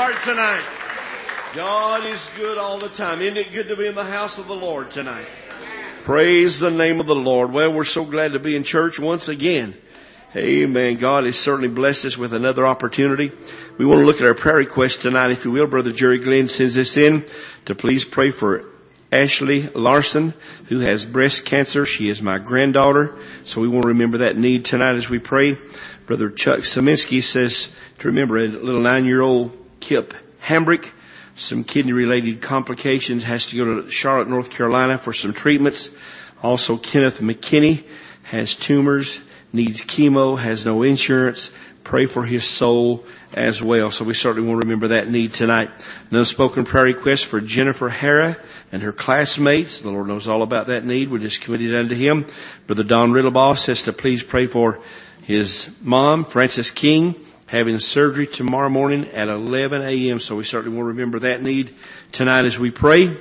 heart tonight? God is good all the time. Isn't it good to be in the house of the Lord tonight? Praise the name of the Lord. Well, we're so glad to be in church once again. Amen. God has certainly blessed us with another opportunity. We want to look at our prayer request tonight, if you will. Brother Jerry Glenn sends this in to please pray for Ashley Larson, who has breast cancer. She is my granddaughter, so we want to remember that need tonight as we pray. Brother Chuck Saminsky says to remember a little 9-year-old Kip Hambrick, some kidney-related complications, has to go to Charlotte, North Carolina for some treatments. Also, Kenneth McKinney has tumors, needs chemo, has no insurance. Pray for his soul as well. So we certainly want to remember that need tonight. An unspoken prayer request for Jennifer Hara and her classmates. The Lord knows all about that need. We're just committed unto Him. Brother Don Riddlebaugh says to please pray for his mom, Frances King, having surgery tomorrow morning at 11 a.m. So we certainly want to remember that need tonight as we pray.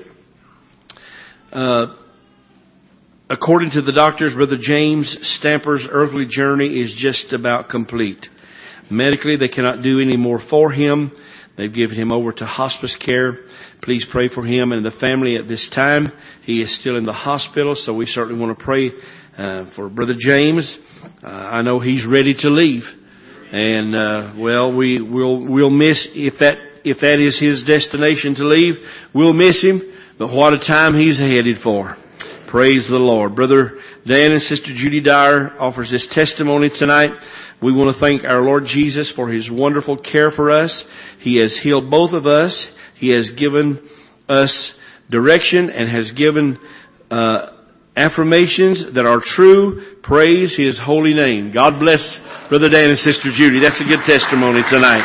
According to the doctors, Brother James Stamper's earthly journey is just about complete. Medically, they cannot do any more for him. They've given him over to hospice care. Please pray for him and the family at this time. He is still in the hospital, so we certainly want to pray for Brother James. I know he's ready to leave. And we'll miss, if that is his destination to leave, we'll miss him. But what a time he's headed for. Praise the Lord. Brother Dan and Sister Judy Dyer offers this testimony tonight. We want to thank our Lord Jesus for His wonderful care for us. He has healed both of us. He has given us direction and has given affirmations that are true. Praise His holy name. God bless Brother Dan and Sister Judy. That's a good testimony tonight.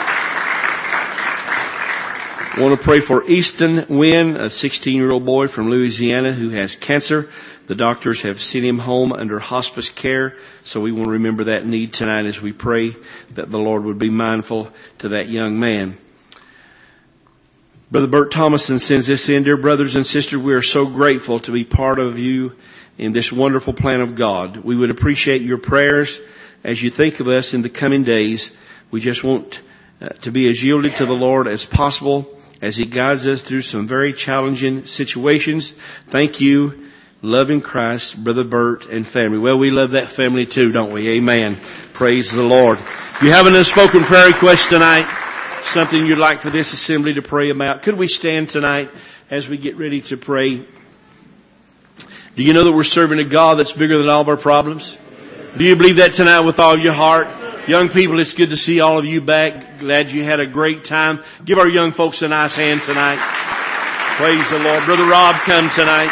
I want to pray for Easton Wynn, a 16-year-old boy from Louisiana who has cancer. The doctors have sent him home under hospice care, so we want to remember that need tonight as we pray that the Lord would be mindful to that young man. Brother Bert Thomason sends this in. Dear brothers and sisters, we are so grateful to be part of you in this wonderful plan of God. We would appreciate your prayers as you think of us in the coming days. We just want to be as yielded to the Lord as possible as He guides us through some very challenging situations. Thank you. Loving Christ, Brother Bert and family. Well, we love that family too, don't we? Amen. Praise the Lord. If you have an unspoken prayer request tonight, something you'd like for this assembly to pray about, could we stand tonight as we get ready to pray? Do you know that we're serving a God that's bigger than all of our problems? Do you believe that tonight with all your heart? Young people, it's good to see all of you back. Glad you had a great time. Give our young folks a nice hand tonight. Praise the Lord. Brother Rob, come tonight.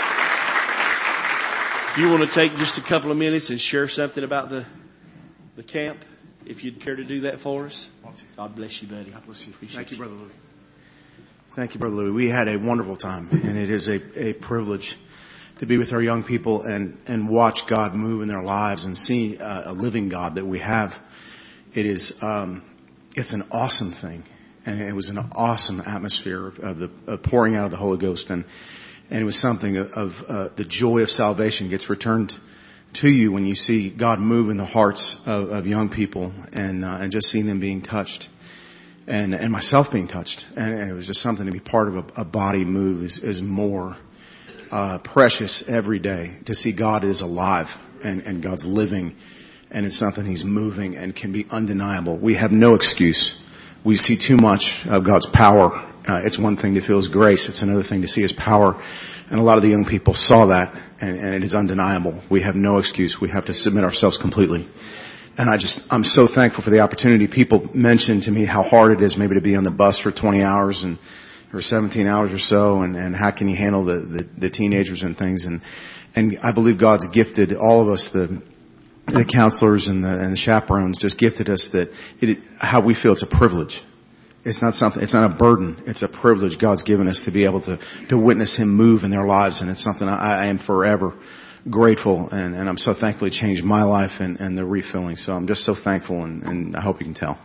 Do you want to take just a couple of minutes and share something about the camp? If you'd care to do that for us. God bless you, buddy. God bless you. Thank you, Brother Louie. Thank you, Brother Louie. We had a wonderful time, and it is a privilege to be with our young people and watch God move in their lives and see a living God that we have. It is it's an awesome thing, and it was an awesome atmosphere of the pouring out of the Holy Ghost, and it was something of the joy of salvation gets returned to you when you see God move in the hearts of young people and just seeing them being touched and myself being touched. And it was just something to be part of a body move is more precious every day, to see God is alive and God's living, and it's something He's moving and can be undeniable. We have no excuse. We see too much of God's power. It's one thing to feel His grace. It's another thing to see His power. And a lot of the young people saw that, and it is undeniable. We have no excuse. We have to submit ourselves completely. And I'm so thankful for the opportunity. People mentioned to me how hard it is maybe to be on the bus for 20 hours or 17 hours or so, and how can you handle the teenagers and things. And I believe God's gifted all of us, the counselors and the chaperones, just gifted us how we feel it's a privilege. It's not a burden. It's a privilege God's given us to be able to witness Him move in their lives. And it's something I am forever grateful. And I'm so thankful it changed my life and the refilling. So I'm just so thankful, and I hope you can tell.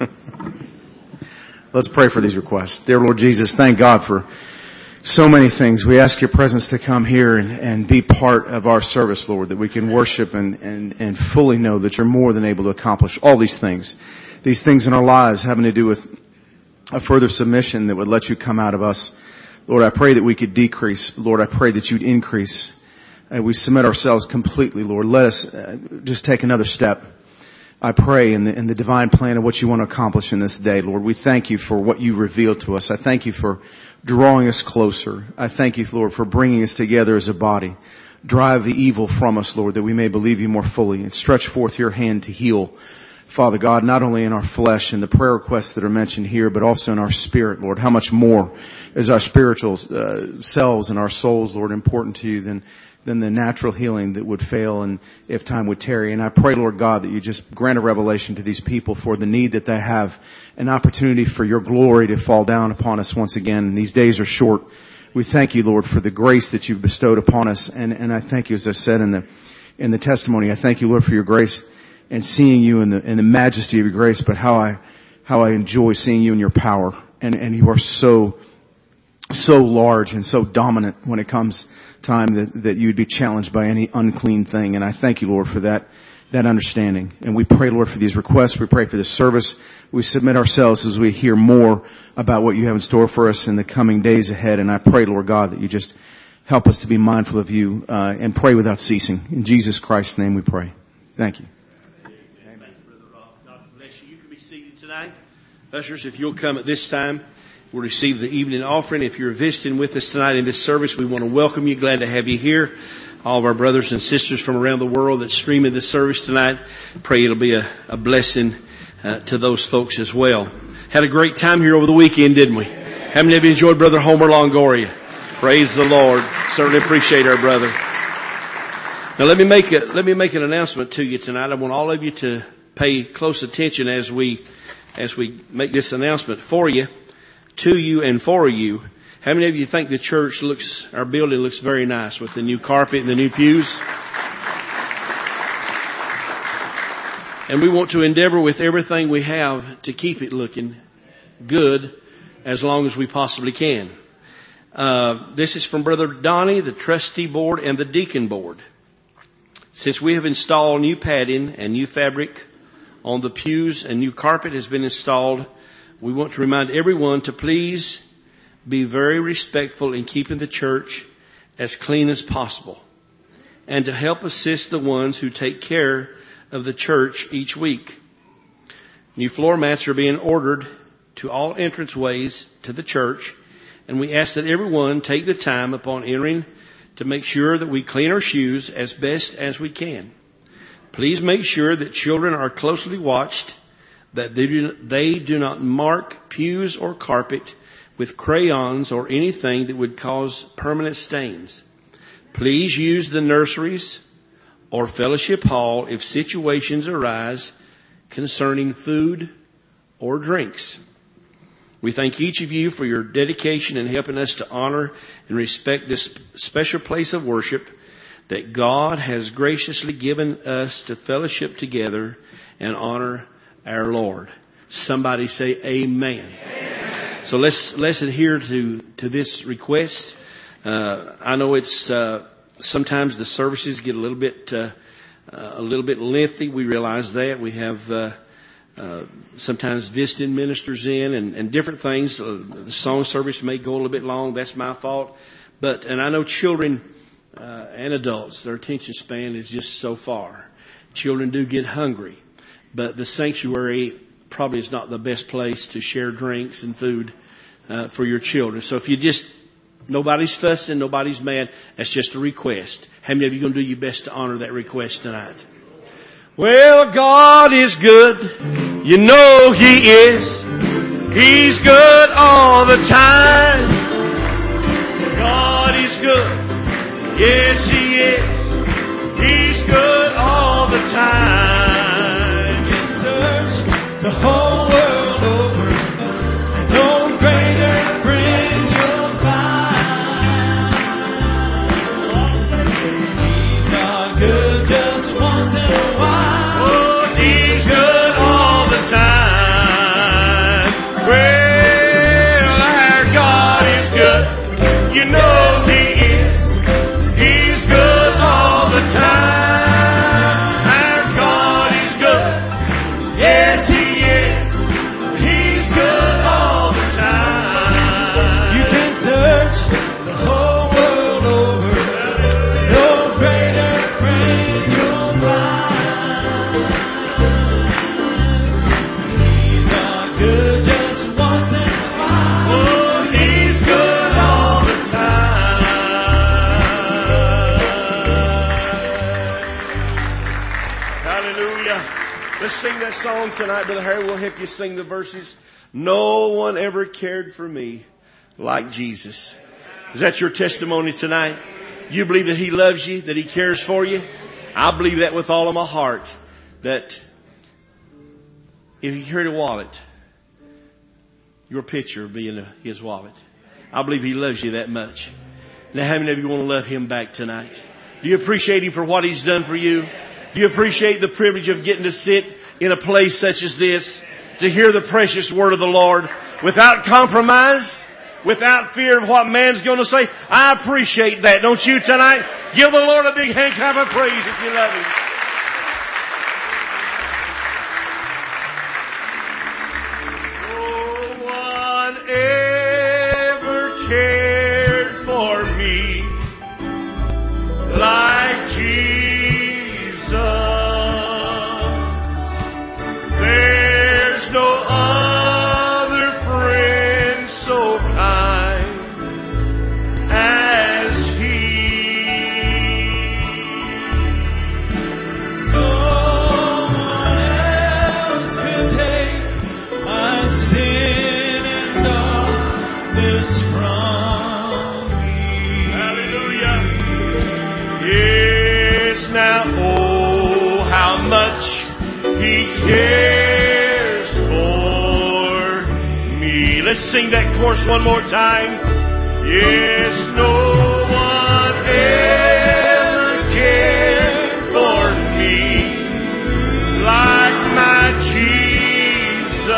Let's pray for these requests. Dear Lord Jesus, thank God for so many things. We ask Your presence to come here and be part of our service, Lord, that we can worship and fully know that You're more than able to accomplish all these things in our lives having to do with a further submission that would let you come out of us. Lord, I pray that we could decrease. Lord, I pray that you'd increase. We submit ourselves completely, Lord. Let us just take another step. I pray in the divine plan of what you want to accomplish in this day, Lord. We thank you for what you revealed to us. I thank you for drawing us closer. I thank you, Lord, for bringing us together as a body. Drive the evil from us, Lord, that we may believe you more fully, and stretch forth your hand to heal, Father God, not only in our flesh and the prayer requests that are mentioned here, but also in our spirit, Lord. How much more is our spiritual selves and our souls, Lord, important to you than the natural healing that would fail and if time would tarry. And I pray, Lord God, that you just grant a revelation to these people for the need that they have, an opportunity for your glory to fall down upon us once again. And these days are short. We thank you, Lord, for the grace that you've bestowed upon us. And I thank you, as I said in the testimony, I thank you, Lord, for your grace and seeing you in the majesty of your grace, but how I enjoy seeing you in your power. And you are so large and so dominant when it comes time that you'd be challenged by any unclean thing. And I thank you, Lord, for that understanding. And we pray, Lord, for these requests. We pray for this service. We submit ourselves as we hear more about what you have in store for us in the coming days ahead. And I pray, Lord God, that you just help us to be mindful of you, and pray without ceasing. In Jesus Christ's name we pray. Thank you. Tonight, ushers, if you'll come at this time, we'll receive the evening offering. If you're visiting with us tonight in this service, we want to welcome you. Glad to have you here. All of our brothers and sisters from around the world that stream in this service tonight, pray it'll be a blessing to those folks as well. Had a great time here over the weekend, didn't we? How many of you enjoyed Brother Homer Longoria? Praise the Lord. Certainly appreciate our brother. Now let me make an announcement to you tonight. I want all of you to pay close attention as we make this announcement for you, to you and for you. How many of you think our building looks very nice with the new carpet and the new pews? And we want to endeavor with everything we have to keep it looking good as long as we possibly can. This is from Brother Donnie, the trustee board and the deacon board. Since we have installed new padding and new fabric on the pews and new carpet has been installed, we want to remind everyone to please be very respectful in keeping the church as clean as possible, and to help assist the ones who take care of the church each week. New floor mats are being ordered to all entranceways to the church, and we ask that everyone take the time upon entering to make sure that we clean our shoes as best as we can. Please make sure that children are closely watched, that they do not mark pews or carpet with crayons or anything that would cause permanent stains. Please use the nurseries or fellowship hall if situations arise concerning food or drinks. We thank each of you for your dedication in helping us to honor and respect this special place of worship that God has graciously given us to fellowship together and honor our Lord. Somebody say amen. Amen. So let's adhere to this request. I know it's sometimes the services get a little bit lengthy. We realize that. We have sometimes visiting ministers in and different things. The song service may go a little bit long. That's my fault. And I know children and adults, their attention span is just so far. Children do get hungry, but the sanctuary probably is not the best place to share drinks and food for your children. So if nobody's fussing, nobody's mad, that's just a request. How many of you going to do your best to honor that request tonight? Well, God is good. You know He is. He's good all the time. God is good. Yes, He is. He's good all the time. You can search the whole world over. No greater friend you'll find. He's not good just once in a while. Oh, He's good all the time. Well, our God is good. You know He is. He's good all the time. Our God is good. Yes, He is. to sing that song tonight, Brother Harry. We'll help you sing the verses. No one ever cared for me like Jesus. Is that your testimony tonight? You believe that He loves you, that He cares for you? I believe that with all of my heart. That if He carried a wallet, your picture would be in His wallet. I believe He loves you that much. Now, how many of you want to love Him back tonight? Do you appreciate Him for what He's done for you? Do you appreciate the privilege of getting to sit in a place such as this, to hear the precious word of the Lord without compromise, without fear of what man's going to say? I appreciate that. Don't you tonight? Give the Lord a big hand clap of praise if you love Him. No one ever cared for me like Jesus. There's no other friend so kind as He. No one else can take my sin and darkness from me. Hallelujah. Yes, now, oh, how much He cares for me. Let's sing that chorus one more time. Yes, no one ever cared for me like my Jesus.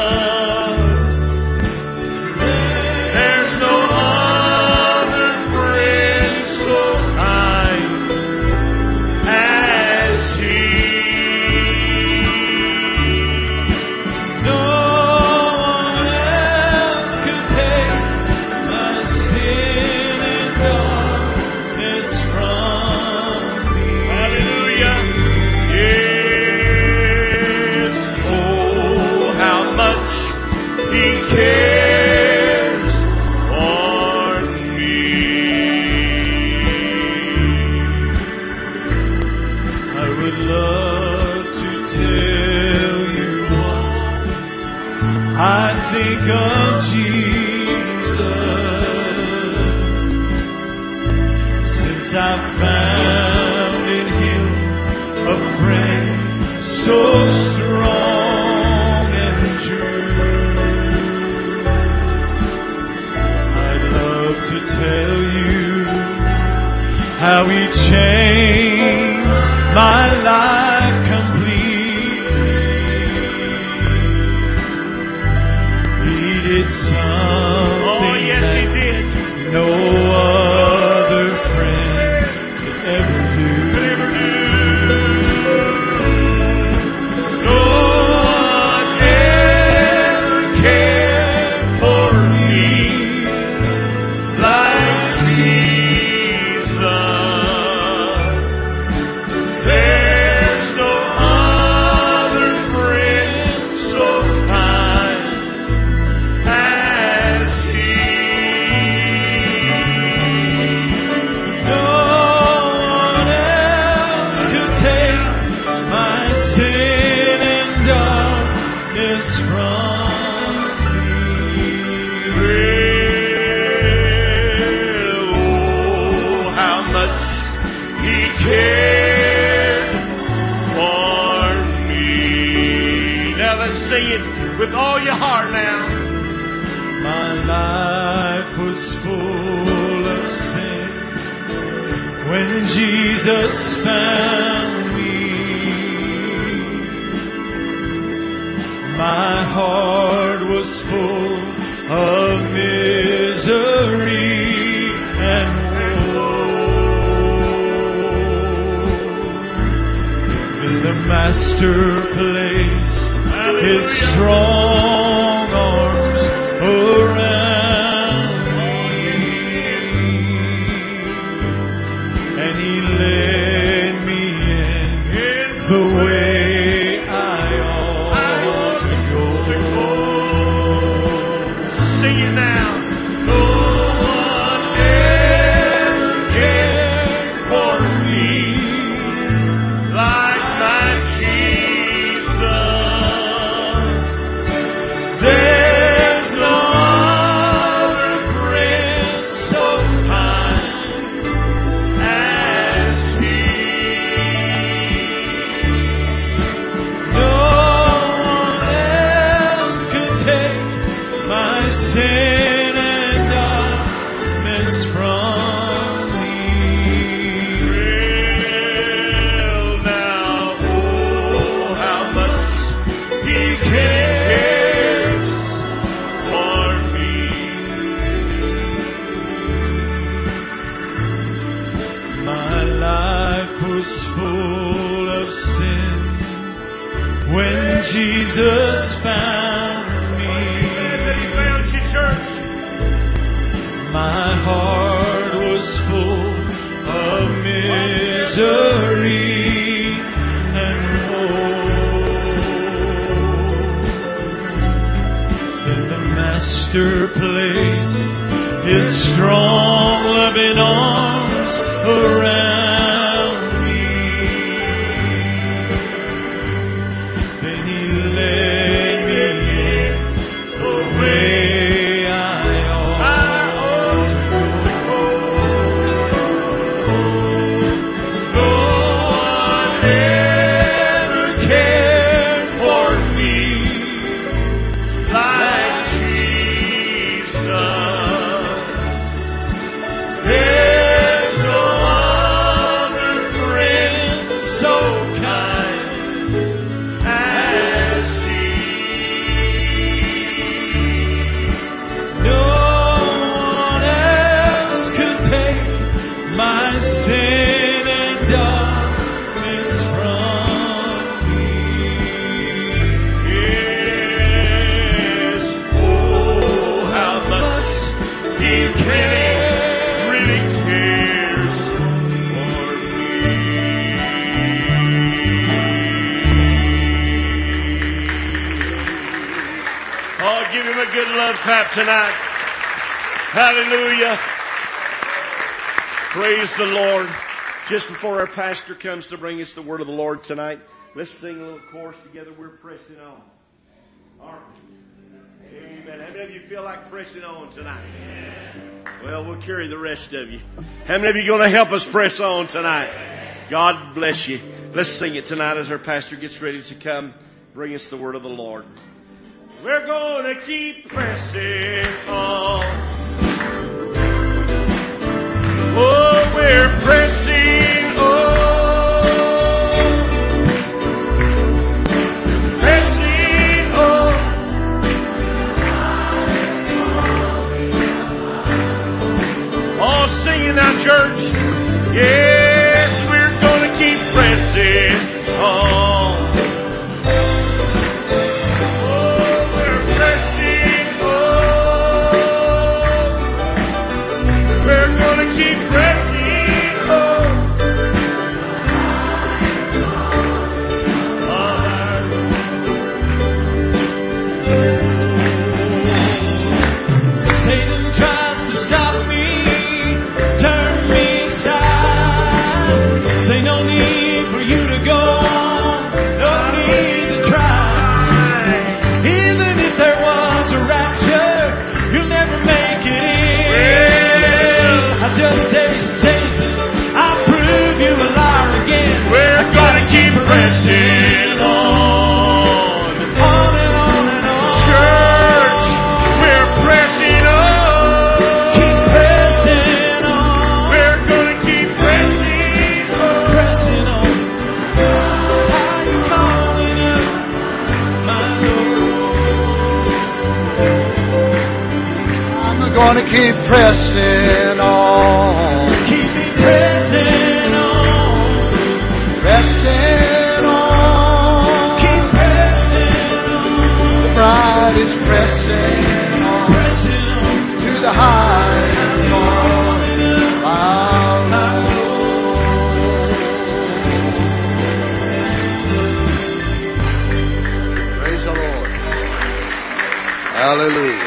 There's no other friend so kind as He. Cares for me. I would love to tell you what I think of Jesus, since I've found in Him a friend so strong and true. To tell you how He changed my life completely. He did something He did. No other friend could ever do. No one ever cared for me like Jesus. There's no other friend so kind as He. No one else could take my sin and darkness from me. Cared for me. Now let's sing it with all your heart now. My life was full of sin when Jesus found me. My heart was full of misery and the Master placed His strong arms around me, and He led me in the way I ought to go. Sing it now. For me like my Jesus. was full of sin when Jesus found me. My heart was full of misery and woe. Then the Master placed His strong loving arms around me. Then He led me in the way I ought to go. No one ever cared for me like Jesus. There's no other friend so kind as He. No one else could take my sin and darkness from me. Yes, oh, how much He really cares for me. Oh, give Him a good love clap tonight. Hallelujah. Praise the Lord. Just before our pastor comes to bring us the word of the Lord tonight, let's sing a little chorus together. We're pressing on. Aren't we? Amen. How many of you feel like pressing on tonight? Well, we'll carry the rest of you. How many of you going to help us press on tonight? God bless you. Let's sing it tonight as our pastor gets ready to come bring us the word of the Lord. We're going to keep pressing on. Oh, we're pressing on. Pressing on. All singing now, church. Yes, we're going to keep pressing on. Just say, Satan, I'll prove you a liar again. We're gonna keep pressing on. On and on and on. Church, we're pressing on. Keep pressing on. We're gonna keep pressing on. Pressing on. How you calling up, my Lord? I'm gonna keep pressing on. Keep me pressing on. Pressing on. Keep pressing on. The bride is pressing on. Pressing on. To the high and calling up my Lord. Praise the Lord. Hallelujah.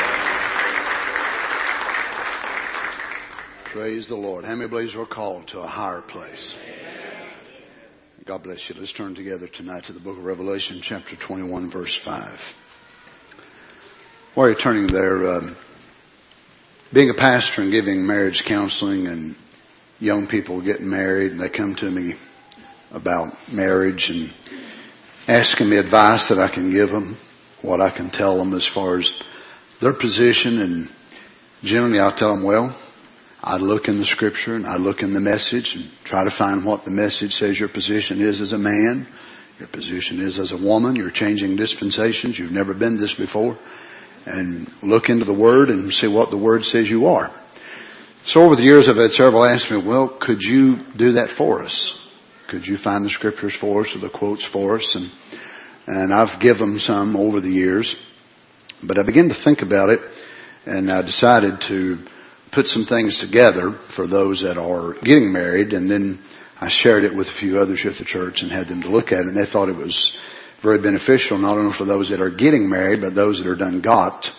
Praise the Lord. How many believes we're called to a higher place? God bless you. Let's turn together tonight to the book of Revelation, chapter 21, verse 5. While you're turning there, being a pastor and giving marriage counseling and young people getting married, and they come to me about marriage and asking me advice that I can give them, what I can tell them as far as their position. And generally I'll tell them, well, I look in the scripture and I look in the message and try to find what the message says your position is as a man, your position is as a woman. You're changing dispensations. You've never been this before. And look into the Word and see what the Word says you are. So over the years I've had several ask me, well, could you do that for us? could you find the scriptures for us or the quotes for us? And I've given some over the years, but I began to think about it, and I decided to put some things together for those that are getting married, and then I shared it with a few others at the church and had them to look at it, and they thought it was very beneficial, not only for those that are getting married, but those that are done got.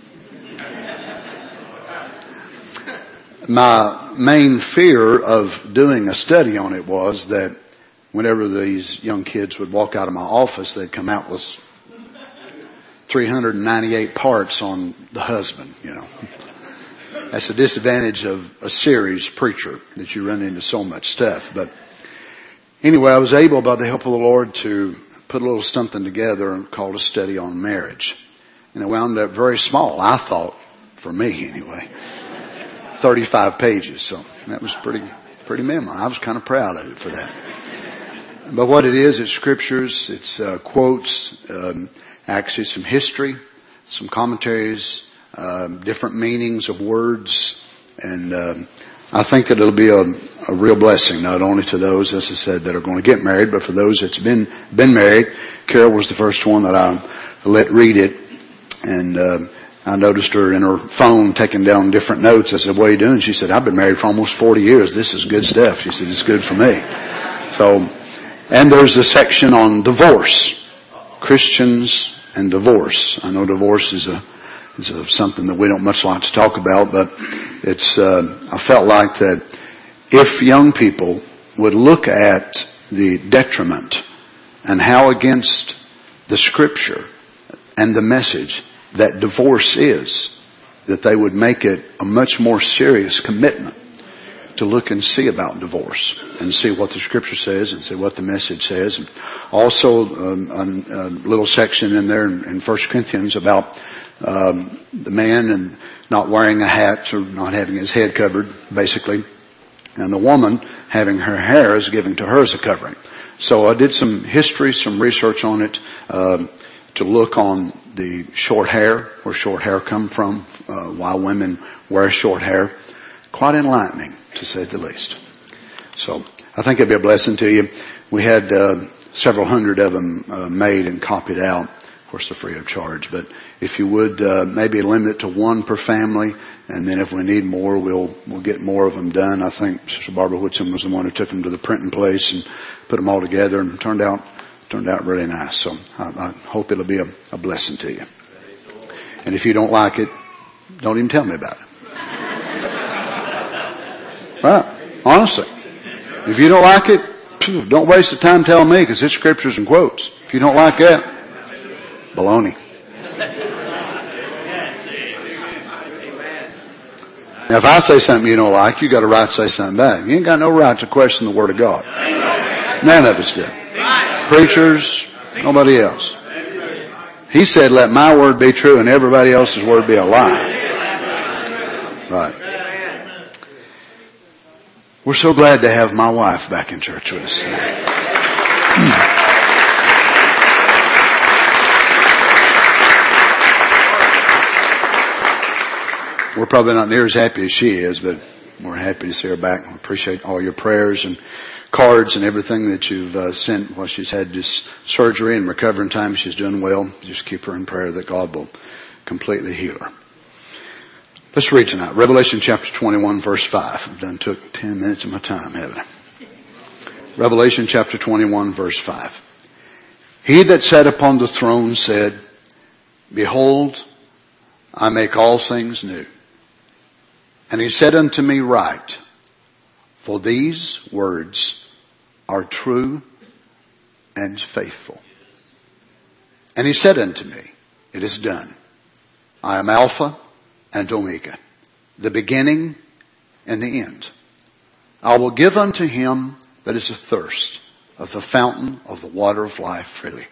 My main fear of doing a study on it was that whenever these young kids would walk out of my office, they'd come out with 398 parts on the husband, you know. That's the disadvantage of a series preacher, that you run into so much stuff. But anyway, I was able, by the help of the Lord, to put a little something together called a study on marriage. And it wound up very small, I thought, for me anyway. 35 pages, so that was pretty minimal. I was kind of proud of it for that. But what it is, it's scriptures, it's quotes, actually some history, some commentaries, different meanings of words, and I think that it'll be a real blessing, not only to those, as I said, that are going to get married, but for those that's been married. Carol was the first one that I let read it, and I noticed her in her phone taking down different notes. I said, "What are you doing?" She said, "I've been married for almost 40 years. This is good stuff." She said, "It's good for me." So, and there's a section on divorce, Christians and divorce. I know divorce is something that we don't much like to talk about, but it's, I felt like that if young people would look at the detriment and how against the scripture and the message that divorce is, that they would make it a much more serious commitment to look and see about divorce and see what the scripture says and see what the message says. And also a little section in there in 1 Corinthians about the man and not wearing a hat or not having his head covered, basically, and the woman having her hair is given to her as a covering. So I did some history, some research on it, to look on the short hair, where short hair come from, why women wear short hair. Quite enlightening, to say the least. So I think it'd be a blessing to you. We had several hundred of them made and copied out. Of course, they're free of charge. But if you would maybe limit it to one per family, and then if we need more, we'll get more of them done. I think Sister Barbara Whitson was the one who took them to the printing place and put them all together, and turned out really nice. So I hope it'll be a blessing to you. And if you don't like it, don't even tell me about it. Right? Honestly. If you don't like it, don't waste the time telling me, because it's scriptures and quotes. If you don't like that, baloney. Now if I say something you don't like, you got a right to say something back. You ain't got no right to question the Word of God. None of us do. Preachers, nobody else. He said, "Let my word be true and everybody else's word be a lie." Right. We're so glad to have my wife back in church with us today. We're probably not near as happy as she is, but we're happy to see her back. We appreciate all your prayers and cards and everything that you've sent while she's had this surgery and recovering time. She's doing well. Just keep her in prayer that God will completely heal her. Let's read tonight. Revelation chapter 21 verse 5. I've took 10 minutes of my time, haven't I? Revelation chapter 21 verse 5. He that sat upon the throne said, "Behold, I make all things new." And he said unto me, "Write, for these words are true and faithful." And he said unto me, "It is done. I am Alpha and Omega, the beginning and the end. I will give unto him that is athirst of the fountain of the water of life freely.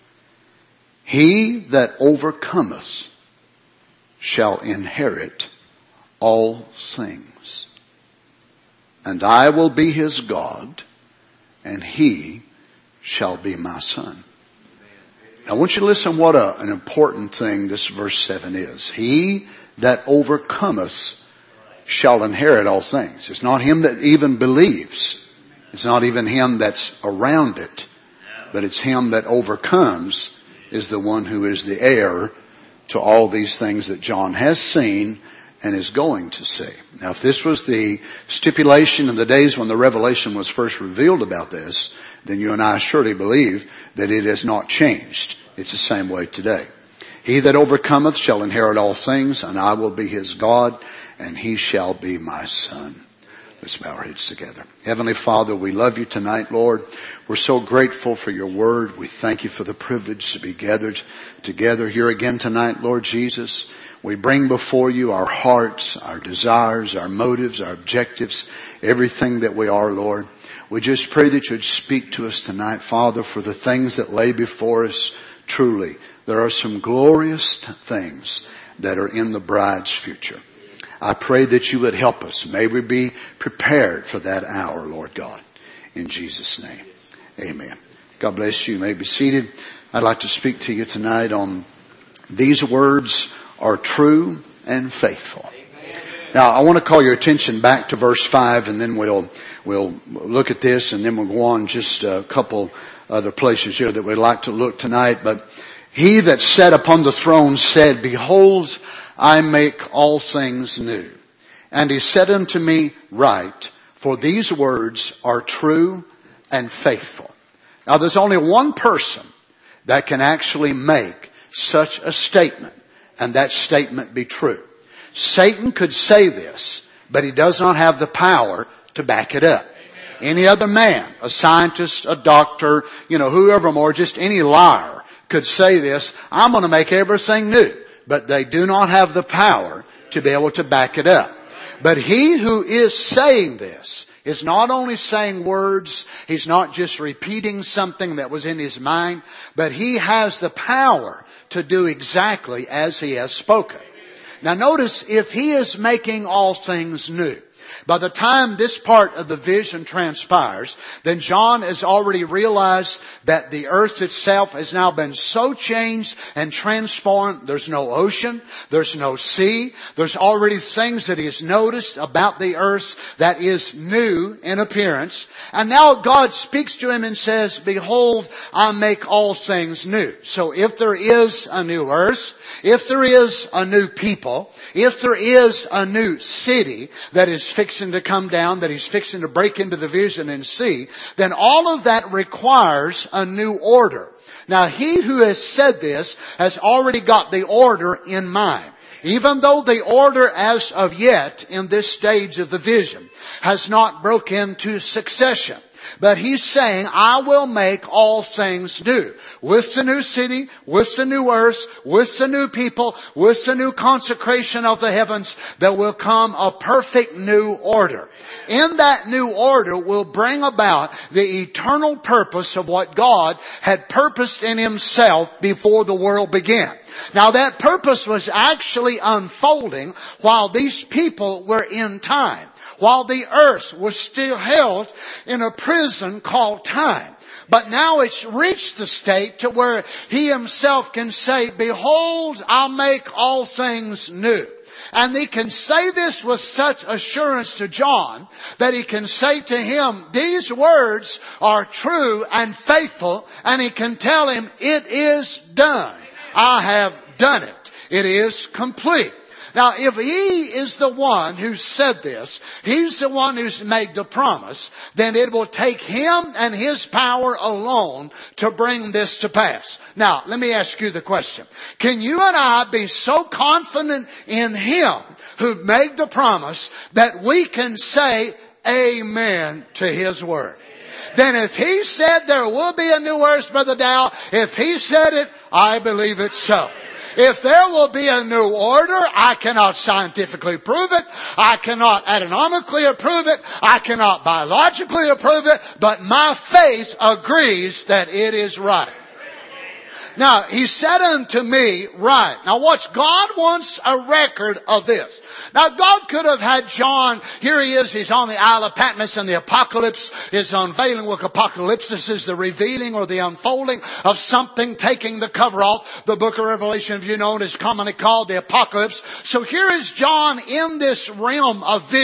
He that overcometh shall inherit all things. And I will be his God, and he shall be my son." Now I want you to listen what an important thing this verse 7 is. He that overcometh shall inherit all things. It's not him that even believes. It's not even him that's around it, but it's him that overcomes is the one who is the heir to all these things that John has seen and is going to see. Now, if this was the stipulation in the days when the revelation was first revealed about this, then you and I surely believe that it has not changed. It's the same way today. He that overcometh shall inherit all things, and I will be his God, and he shall be my son. Let's bow our heads together. Heavenly Father, we love you tonight, Lord. We're so grateful for your word. We thank you for the privilege to be gathered together here again tonight, Lord Jesus. We bring before you our hearts, our desires, our motives, our objectives, everything that we are, Lord. We just pray that you'd speak to us tonight, Father, for the things that lay before us. Truly, there are some glorious things that are in the bride's future. I pray that you would help us. May we be prepared for that hour, Lord God. In Jesus' name, amen. God bless you. You may be seated. I'd like to speak to you tonight on these words are true and faithful. Now, I want to call your attention back to verse 5, and then we'll look at this, and then we'll go on just a couple other places here that we'd like to look tonight. But he that sat upon the throne said, Behold, I make all things new. And he said unto me, Write, for these words are true and faithful. Now, there's only one person that can actually make such a statement, and that statement be true. Satan could say this, but he does not have the power to back it up. Any other man, a scientist, a doctor, whoever more, just any liar could say this, I'm going to make everything new. But they do not have the power to be able to back it up. But he who is saying this is not only saying words, he's not just repeating something that was in his mind, but he has the power to do exactly as he has spoken. Now notice, if he is making all things new, by the time this part of the vision transpires, then John has already realized that the earth itself has now been so changed and transformed. There's no ocean. There's no sea. There's already things that he has noticed about the earth that is new in appearance. And now God speaks to him and says, Behold, I make all things new. So if there is a new earth, if there is a new people, if there is a new city that is fixing to come down, that he's fixing to break into the vision and see, then all of that requires a new order. Now, he who has said this has already got the order in mind. Even though the order as of yet in this stage of the vision has not broke into succession. But he's saying, I will make all things new. With the new city, with the new earth, with the new people, with the new consecration of the heavens, there will come a perfect new order. In that new order will bring about the eternal purpose of what God had purposed in himself before the world began. Now that purpose was actually unfolding while these people were in time. While the earth was still held in a prison called time. But now it's reached the state to where he himself can say, Behold, I'll make all things new. And he can say this with such assurance to John that he can say to him, these words are true and faithful. And he can tell him, it is done. I have done it. It is complete. Now, if he is the one who said this, he's the one who's made the promise, then it will take him and his power alone to bring this to pass. Now, let me ask you the question. Can you and I be so confident in him who made the promise that we can say amen to his word? Then if he said there will be a new earth, Brother Dow, if he said it, I believe it's so. If there will be a new order, I cannot scientifically prove it. I cannot anatomically approve it. I cannot biologically approve it. But my faith agrees that it is right. Now, he said unto me, right. Now watch, God wants a record of this. Now God could have had John, here he is, he's on the Isle of Patmos, and the apocalypse is unveiling. With apocalypse, this is the revealing or the unfolding of something, taking the cover off. The book of Revelation, if you know it, is commonly called the apocalypse. So here is John in this realm of vision.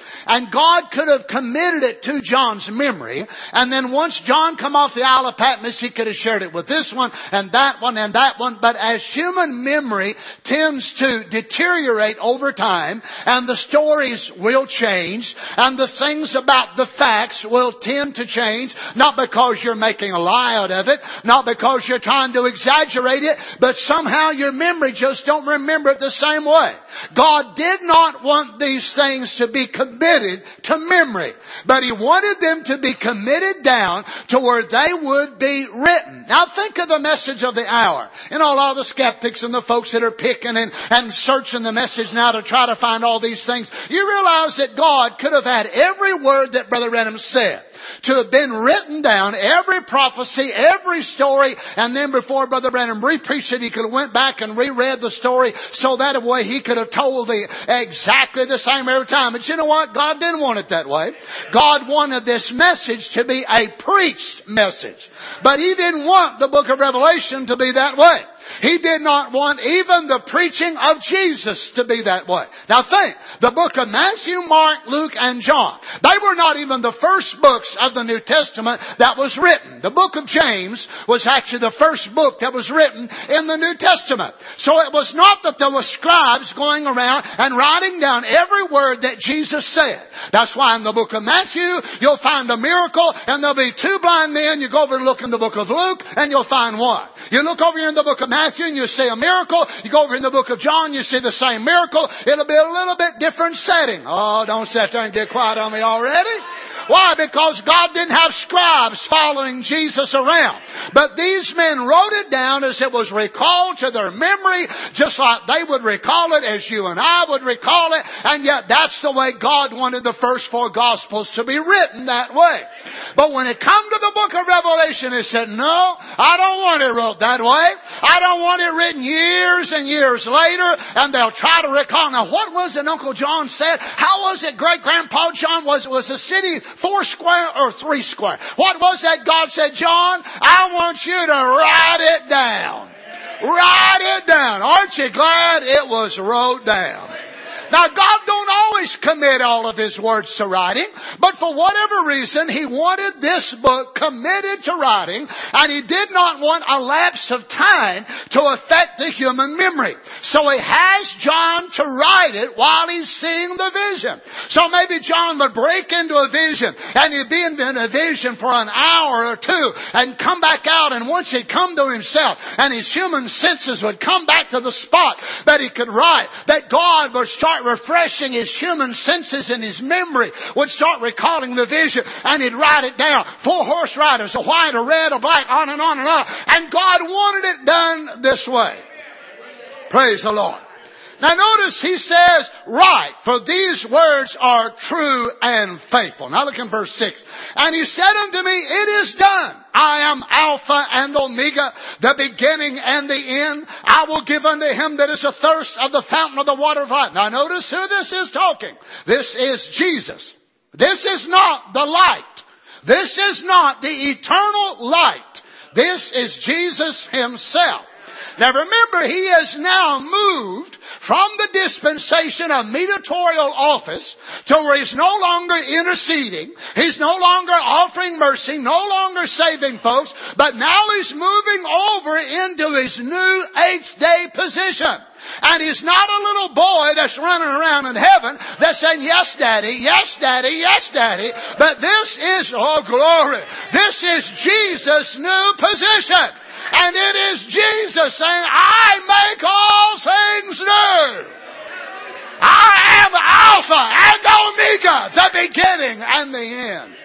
And God could have committed it to John's memory. And then once John come off the Isle of Patmos, he could have shared it with this one and that one and that one. But as human memory tends to deteriorate over time, and the stories will change, and the things about the facts will tend to change, not because you're making a lie out of it, not because you're trying to exaggerate it, but somehow your memory just don't remember it the same way. God did not want these things to be committed to memory, but He wanted them to be committed down to where they would be written. Now think of the message of the hour. You know, a lot of the skeptics and the folks that are picking and searching the message now to try to find all these things. You realize that God could have had every word that Brother Branham said to have been written down, every prophecy, every story, and then before Brother Branham re-preached it, he could have went back and reread the story so that way he could have told exactly the same every time. But you know what? God didn't want it that way. God wanted this message to be a preached message. But He didn't want the book of Revelation to be that way. He did not want even the preaching of Jesus to be that way. Now think, the book of Matthew, Mark, Luke, and John, they were not even the first books of the New Testament that was written. The book of James was actually the first book that was written in the New Testament. So it was not that there were scribes going around and writing down every word that Jesus said. That's why in the book of Matthew, you'll find a miracle, and there'll be two blind men. You go over and look in the book of Luke, and you'll find one. You look over here in the book of Matthew and you see a miracle. You go over in the book of John, you see the same miracle. It'll be a little bit different setting. Oh, don't sit there and get quiet on me already. Why? Because God didn't have scribes following Jesus around. But these men wrote it down as it was recalled to their memory, just like they would recall it, as you and I would recall it. And yet that's the way God wanted the first four Gospels to be written that way. But when it come to the book of Revelation, He said, no, I don't want it wrote that way. I don't want it written years and years later, and they'll try to recall. Now, what was it Uncle John said? How was it Great-Grandpa John was a city 4 square or 3 square? What was that God said, John? I want you to write it down. Write it down. Aren't you glad it was wrote down? Now, God don't always commit all of His words to writing, but for whatever reason, He wanted this book committed to writing, and He did not want a lapse of time to affect the human memory. So He has John to write it while he's seeing the vision. So maybe John would break into a vision, and he'd be in a vision for an hour or two, and come back out, and once he'd come to himself, and his human senses would come back to the spot that he could write, that God would start refreshing his human senses and his memory, would start recalling the vision, and he'd write it down. 4 horse riders, a white, a red, a black, on and on and on. And God wanted it done this way. Praise the Lord. Now notice He says, write, for these words are true and faithful. Now look in verse 6. And He said unto me, it is done. I am Alpha and Omega, the beginning and the end. I will give unto him that is athirst of the fountain of the water of life. Now notice who this is talking. This is Jesus. This is not the light. This is not the eternal light. This is Jesus Himself. Now remember, He has now moved from the dispensation of mediatorial office to where He's no longer interceding. He's no longer offering mercy, no longer saving folks, but now He's moving over into His new 8th day position. And He's not a little boy that's running around in heaven that's saying, yes, Daddy, yes, Daddy, yes, Daddy. But this is, oh glory, this is Jesus' new position. And it is Jesus saying, I make all things new. I am Alpha and Omega, the beginning and the end.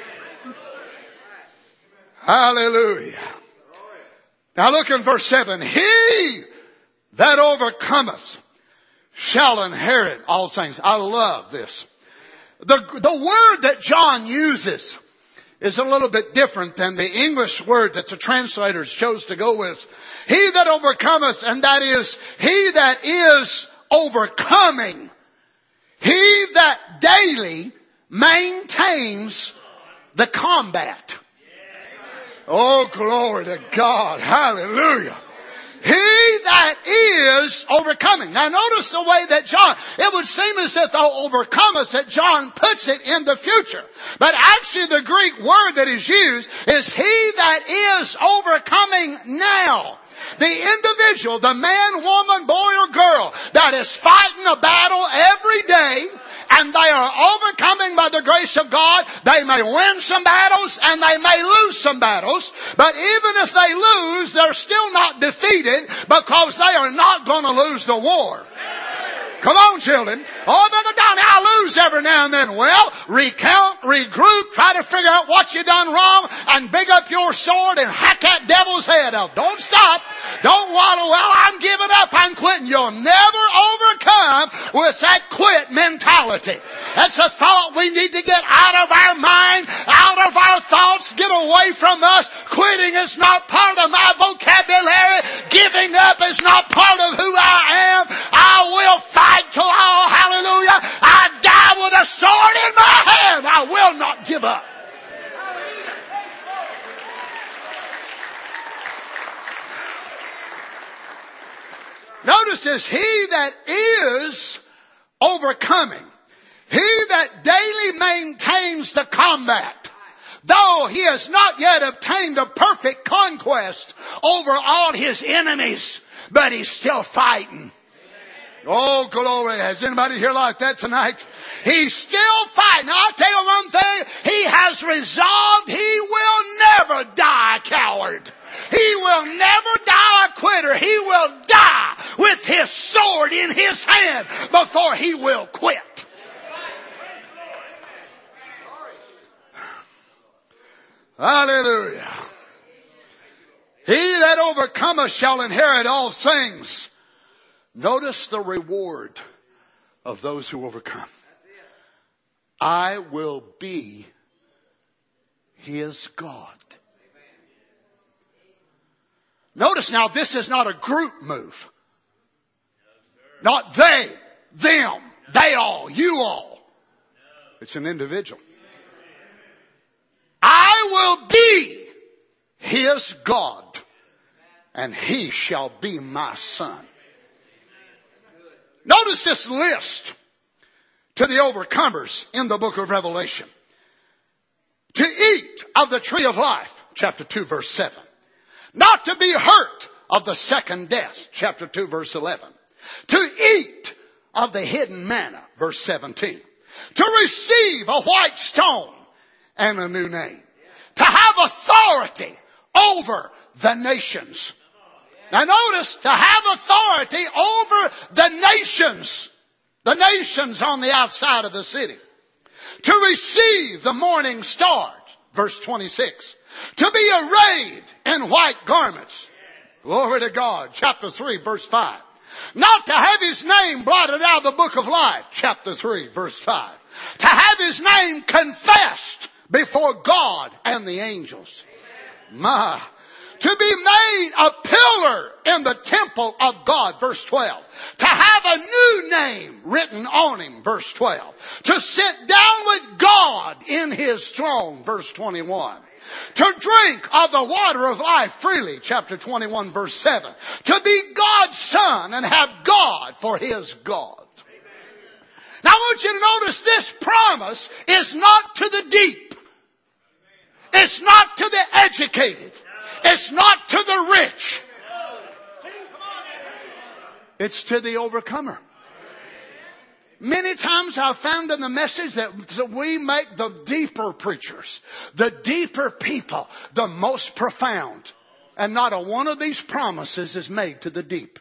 Hallelujah. Now look in verse 7. He that overcometh shall inherit all things. I love this. The word that John uses is a little bit different than the English word that the translators chose to go with. He that overcometh, and that is, he that is overcoming. He that daily maintains the combat. Oh, glory to God. Hallelujah. He that is overcoming. Now notice the way that John, it would seem as if thou overcomest, that John puts it in the future. But actually the Greek word that is used is he that is overcoming now. The individual, the man, woman, boy or girl that is fighting a battle every day, and they are overcoming by the grace of God. They may win some battles and they may lose some battles, but even if they lose, they're still not defeated because they are not going to lose the war. Come on, children. Oh, Brother Donnie, I lose every now and then. Well, recount, regroup, try to figure out what you done wrong, and big up your sword and hack that devil's head off. Don't stop. Don't waddle. Well, I'm giving up. I'm quitting. You'll never overcome with that quit mentality. That's a thought we need to get out of our mind, out of our thoughts, get away from us. Quitting is not part of my vocabulary. Giving up is not part of who I am. I will fight till all, hallelujah, I die with a sword in my hand. I will not give up. Notice this, he that is overcoming, he that daily maintains the combat, though he has not yet obtained a perfect conquest over all his enemies, but he's still fighting. Oh, glory. Has anybody here like that tonight? He's still fighting. Now, I'll tell you one thing. He has resolved he will never die a coward. He will never die a quitter. He will die with his sword in his hand before he will quit. Hallelujah. He that overcometh shall inherit all things. Notice the reward of those who overcome. I will be his God. Notice now, this is not a group move. Not they, them, they all, you all. It's an individual. I will be his God, and he shall be my son. Notice this list to the overcomers in the book of Revelation. To eat of the tree of life, chapter 2, verse 7. Not to be hurt of the second death, chapter 2, verse 11. To eat of the hidden manna, verse 17. To receive a white stone and a new name. To have authority over the nations. Now notice, to have authority over the nations on the outside of the city. To receive the morning stars, verse 26. To be arrayed in white garments. Glory to God, chapter 3, verse 5. Not to have his name blotted out of the book of life, chapter 3, verse 5. To have his name confessed before God and the angels. My. To be made a pillar in the temple of God, verse 12. To have a new name written on him, verse 12. To sit down with God in his throne, verse 21. To drink of the water of life freely, chapter 21, verse 7. To be God's son and have God for his God. Now I want you to notice this promise is not to the deep. It's not to the educated. It's not to the rich. It's to the overcomer. Many times I've found in the message that we make the deeper preachers, the deeper people, the most profound. And not a one of these promises is made to the deep.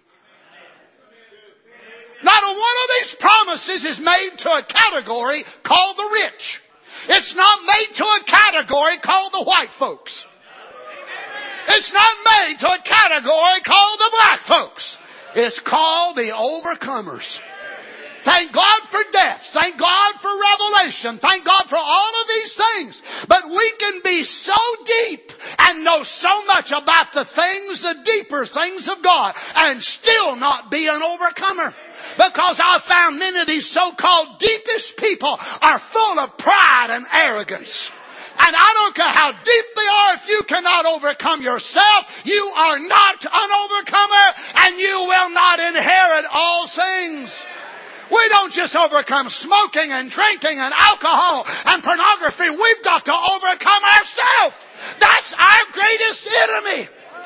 Not a one of these promises is made to a category called the rich. It's not made to a category called the white folks. It's not made to a category called the black folks. It's called the overcomers. Thank God for death. Thank God for revelation. Thank God for all of these things. But we can be so deep and know so much about the things, the deeper things of God, and still not be an overcomer. Because I found many of these so-called deepest people are full of pride and arrogance. And I don't care how deep they are, For if you cannot overcome yourself, you are not an overcomer, and you will not inherit all things. We don't just overcome smoking and drinking and alcohol and pornography. We've got to overcome ourselves. That's our greatest enemy.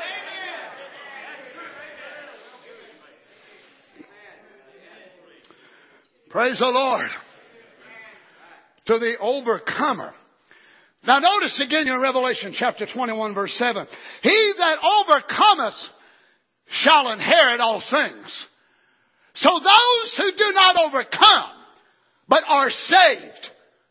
Praise the Lord. To the overcomer. Now notice again in Revelation chapter 21 verse 7. He that overcometh shall inherit all things. So those who do not overcome, but are saved.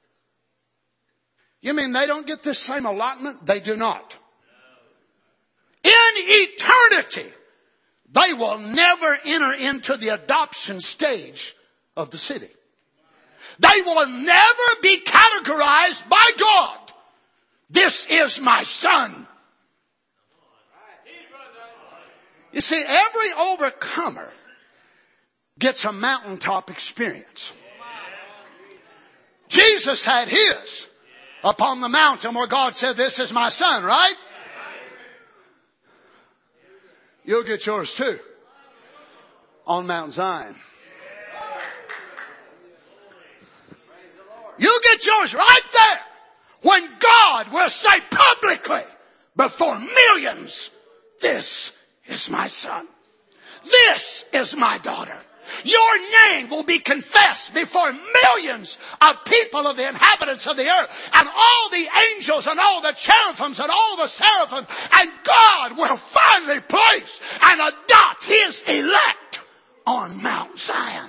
You mean they don't get this same allotment? They do not. In eternity, they will never enter into the adoption stage of the city. They will never be categorized by God. This is my son. You see, every overcomer gets a mountaintop experience. Jesus had his upon the mountain where God said, this is my son, right? You'll get yours too on Mount Zion. You get yours right there when God will say publicly before millions, this is my son. This is my daughter. Your name will be confessed before millions of people, of the inhabitants of the earth, and all the angels and all the cherubims and all the seraphims, and God will finally place and adopt his elect on Mount Zion.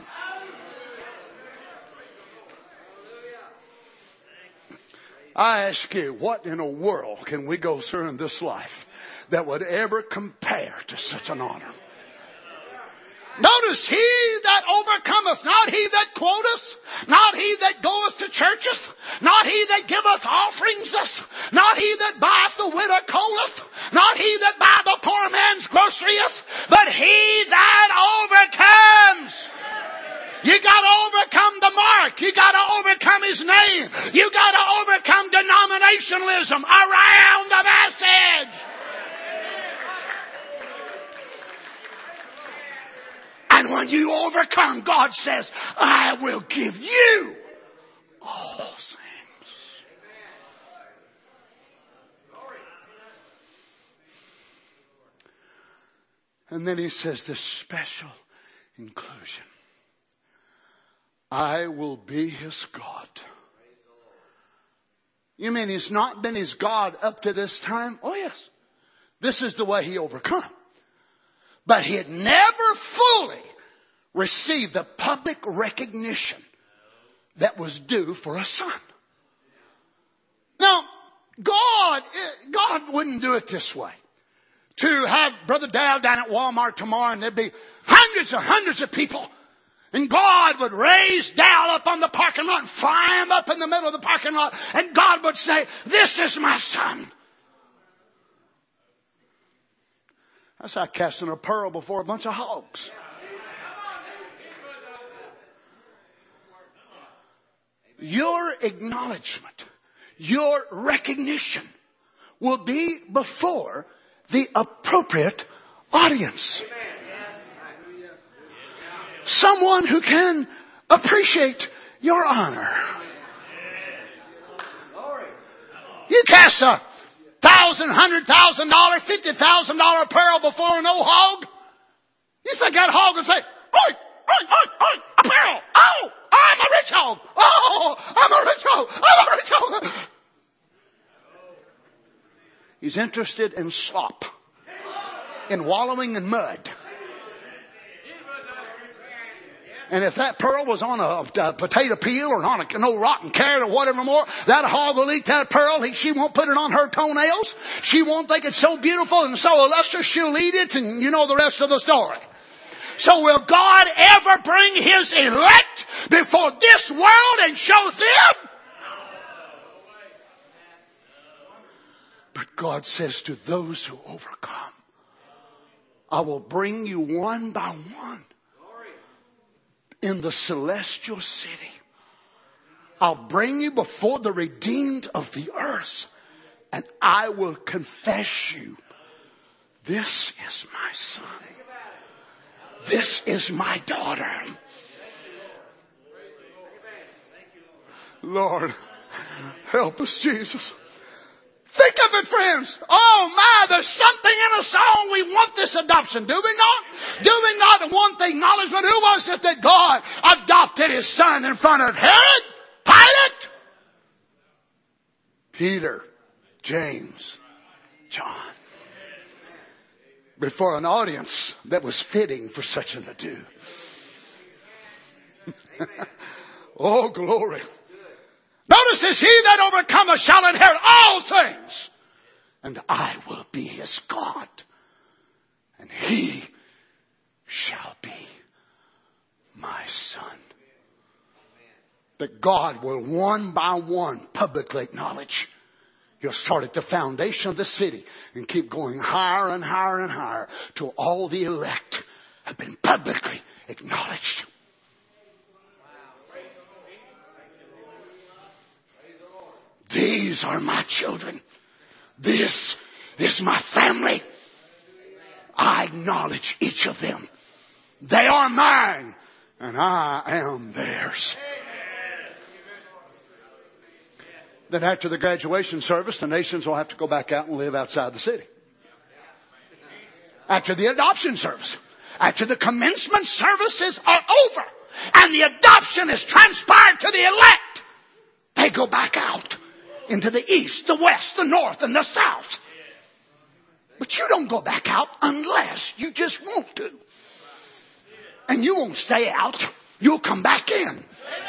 I ask you, what in the world can we go through in this life that would ever compare to such an honor? Notice, he that overcometh, not he that quoteth, not he that goeth to churches, not he that giveth offerings, not he that buyeth the widow coaleth, not he that buyeth the poor man's groceries, but he that overcomes. You gotta overcome the mark. You gotta overcome his name. You gotta overcome denominationalism around the message. And when you overcome, God says, I will give you all things. And then he says this special inclusion. I will be his God. You mean he's not been his God up to this time? Oh yes. This is the way he overcome. But he had never fully received the public recognition that was due for a son. Now, God wouldn't do it this way. To have Brother Dale down at Walmart tomorrow and there'd be hundreds of people. And God would raise Dale up on the parking lot and fly him up in the middle of the parking lot. And God would say, this is my son. That's like casting a pearl before a bunch of hogs. Your acknowledgement, your recognition will be before the appropriate audience. Someone who can appreciate your honor. You cast a $1,000, $100,000, $50,000 pearl before an old hog. You think that hog would say, oi, a pearl. Oh, I'm a rich hog. Oh, I'm a rich hog. I'm a rich hog. He's interested in slop, in wallowing in mud. And if that pearl was on a potato peel or on an old rotten carrot or whatever more, that hog will eat that pearl. She won't put it on her toenails. She won't think it's so beautiful and so illustrious. She'll eat it, and you know the rest of the story. So will God ever bring his elect before this world and show them? But God says to those who overcome, I will bring you one by one in the celestial city. I'll bring you before the redeemed of the earth and I will confess you. This is my son. This is my daughter. Lord, help us, Jesus. Think of it, friends. Oh my, there's something in a song. We want this adoption, do we not? Do we not want the acknowledgement? Who was it that God adopted his son in front of Herod? Pilate? Peter, James, John. Before an audience that was fitting for such an ado. Oh, glory. Notice this, he that overcometh shall inherit all things. And I will be his God. And he shall be my son. That God will one by one publicly acknowledge. He'll start at the foundation of the city and keep going higher and higher and higher till all the elect have been publicly acknowledged. These are my children. This is my family. I acknowledge each of them. They are mine and I am theirs. Then after the graduation service, the nations will have to go back out and live outside the city. After the adoption service, after the commencement services are over and the adoption is transpired to the elect, they go back out into the east, the west, the north, and the south. But you don't go back out unless you just want to. And you won't stay out. You'll come back in.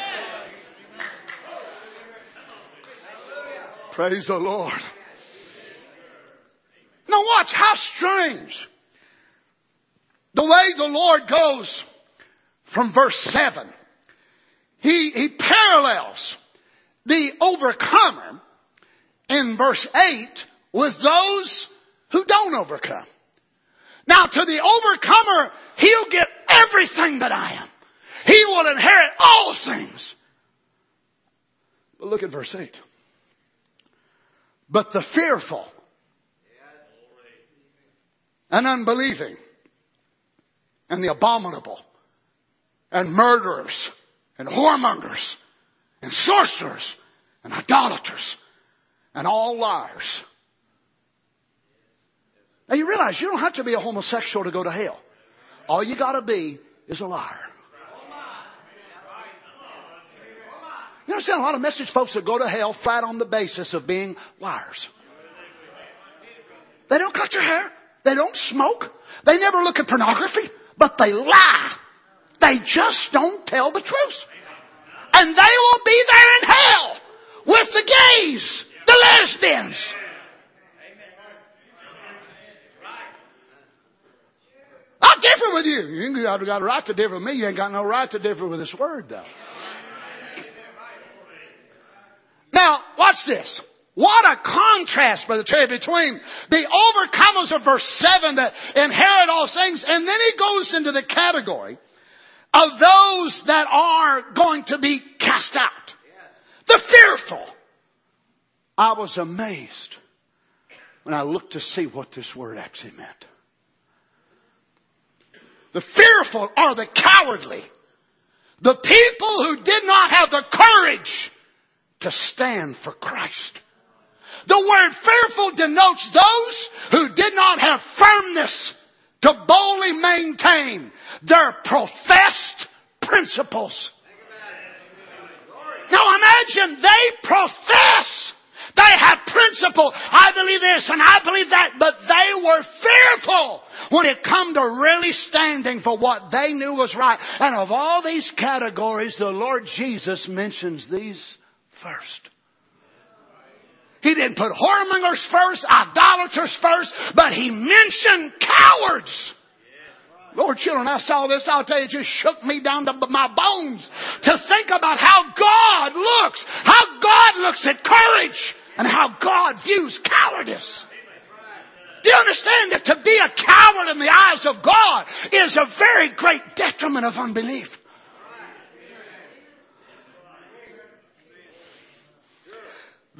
Praise the Lord. Now watch how strange the way the Lord goes from verse 7. He parallels the overcomer in verse 8 with those who don't overcome. Now to the overcomer, he'll get everything that I am. He will inherit all things. But look at verse 8. But the fearful and unbelieving and the abominable and murderers and whoremongers and sorcerers and idolaters and all liars. Now you realize you don't have to be a homosexual to go to hell. All you got to be is a liar. You understand a lot of message folks that go to hell flat on the basis of being liars. They don't cut their hair. They don't smoke. They never look at pornography. But they lie. They just don't tell the truth. And they will be there in hell with the gays, the lesbians. I'll differ with you. You ain't got a right to differ with me. You ain't got no right to differ with this word though. Now, watch this. What a contrast, Brother Terry, between the overcomers of verse 7 that inherit all things, and then he goes into the category of those that are going to be cast out. The fearful. I was amazed when I looked to see what this word actually meant. The fearful are the cowardly. The people who did not have the courage to stand for Christ. The word fearful denotes those who did not have firmness to boldly maintain their professed principles. Now imagine they profess. They have principle. I believe this and I believe that. But they were fearful when it come to really standing for what they knew was right. And of all these categories, the Lord Jesus mentions these first. He didn't put whoremongers first, idolaters first, but he mentioned cowards. Lord, children, I saw this. I'll tell you, it just shook me down to my bones to think about how God looks at courage and how God views cowardice. Do you understand that to be a coward in the eyes of God is a very great detriment of unbelief?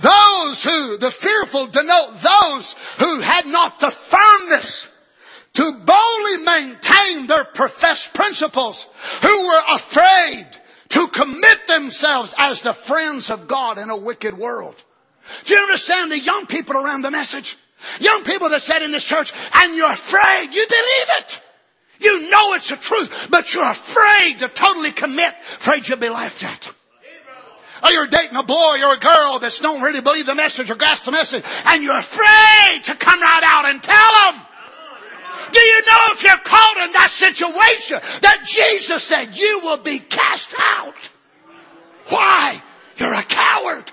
The fearful denote those who had not the firmness to boldly maintain their professed principles, who were afraid to commit themselves as the friends of God in a wicked world. Do you understand the young people around the message? Young people that sat in this church and you're afraid, you believe it. You know it's the truth, but you're afraid to totally commit, afraid you'll be laughed at. Or you're dating a boy or a girl that don't really believe the message or grasp the message, and you're afraid to come right out and tell them. Do you know if you're caught in that situation that Jesus said you will be cast out? Why? You're a coward.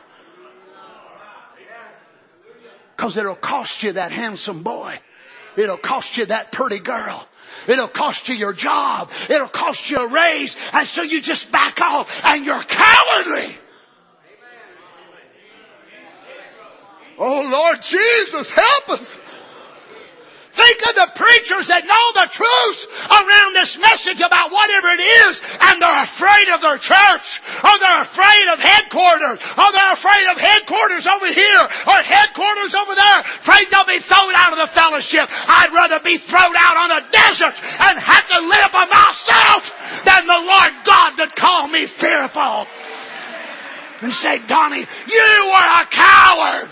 Because it'll cost you that handsome boy. It'll cost you that pretty girl. It'll cost you your job. It'll cost you a raise. And so you just back off and you're cowardly. Oh Lord Jesus, help us. Think of the preachers that know the truth around this message about whatever it is, and they're afraid of their church, or they're afraid of headquarters, or they're afraid of headquarters over here, or headquarters over there, afraid they'll be thrown out of the fellowship. I'd rather be thrown out on a desert and have to live by myself than the Lord God that called me fearful. And say, Donnie, you were a coward.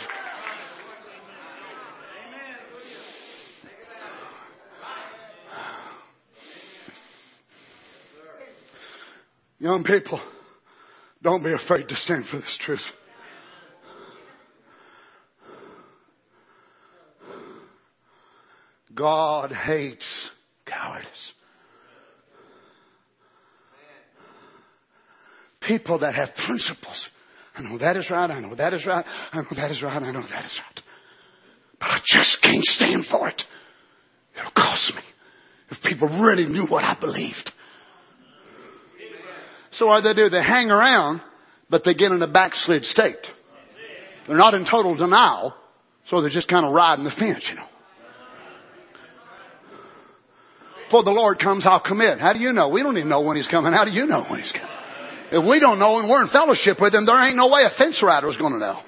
Young people, don't be afraid to stand for this truth. God hates cowardice. People that have principles. I know that is right, I know that is right, I know that is right, I know that is right. But I just can't stand for it. It'll cost me. If people really knew what I believed. So what do? They hang around, but they get in a backslid state. They're not in total denial, so they're just kind of riding the fence, you know. Before the Lord comes, I'll commit. How do you know? We don't even know when He's coming. How do you know when He's coming? If we don't know and we're in fellowship with Him, there ain't no way a fence rider is going to know.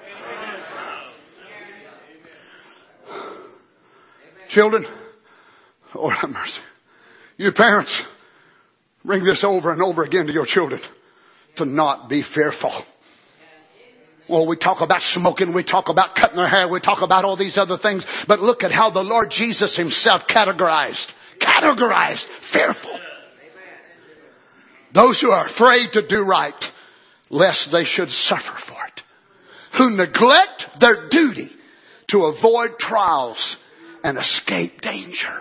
Children, Lord have mercy. You parents, bring this over and over again to your children. To not be fearful. Well, we talk about smoking, we talk about cutting their hair, we talk about all these other things. But look at how the Lord Jesus Himself categorized fearful. Those who are afraid to do right, lest they should suffer for it. Who neglect their duty to avoid trials and escape danger.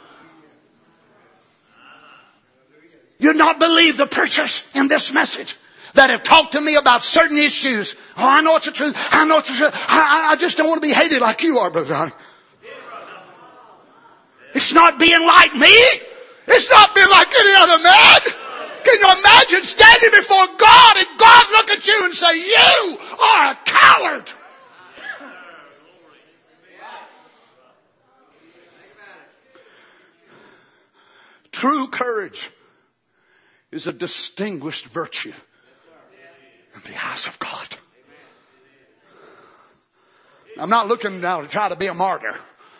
You not believe the preachers in this message that have talked to me about certain issues. Oh, I know it's the truth. I know it's the truth. I just don't want to be hated like you are, Brother Donnie. It's not being like me. It's not being like any other man. Can you imagine standing before God and God look at you and say, you are a coward. True courage is a distinguished virtue in the eyes of God. I'm not looking now to try to be a martyr.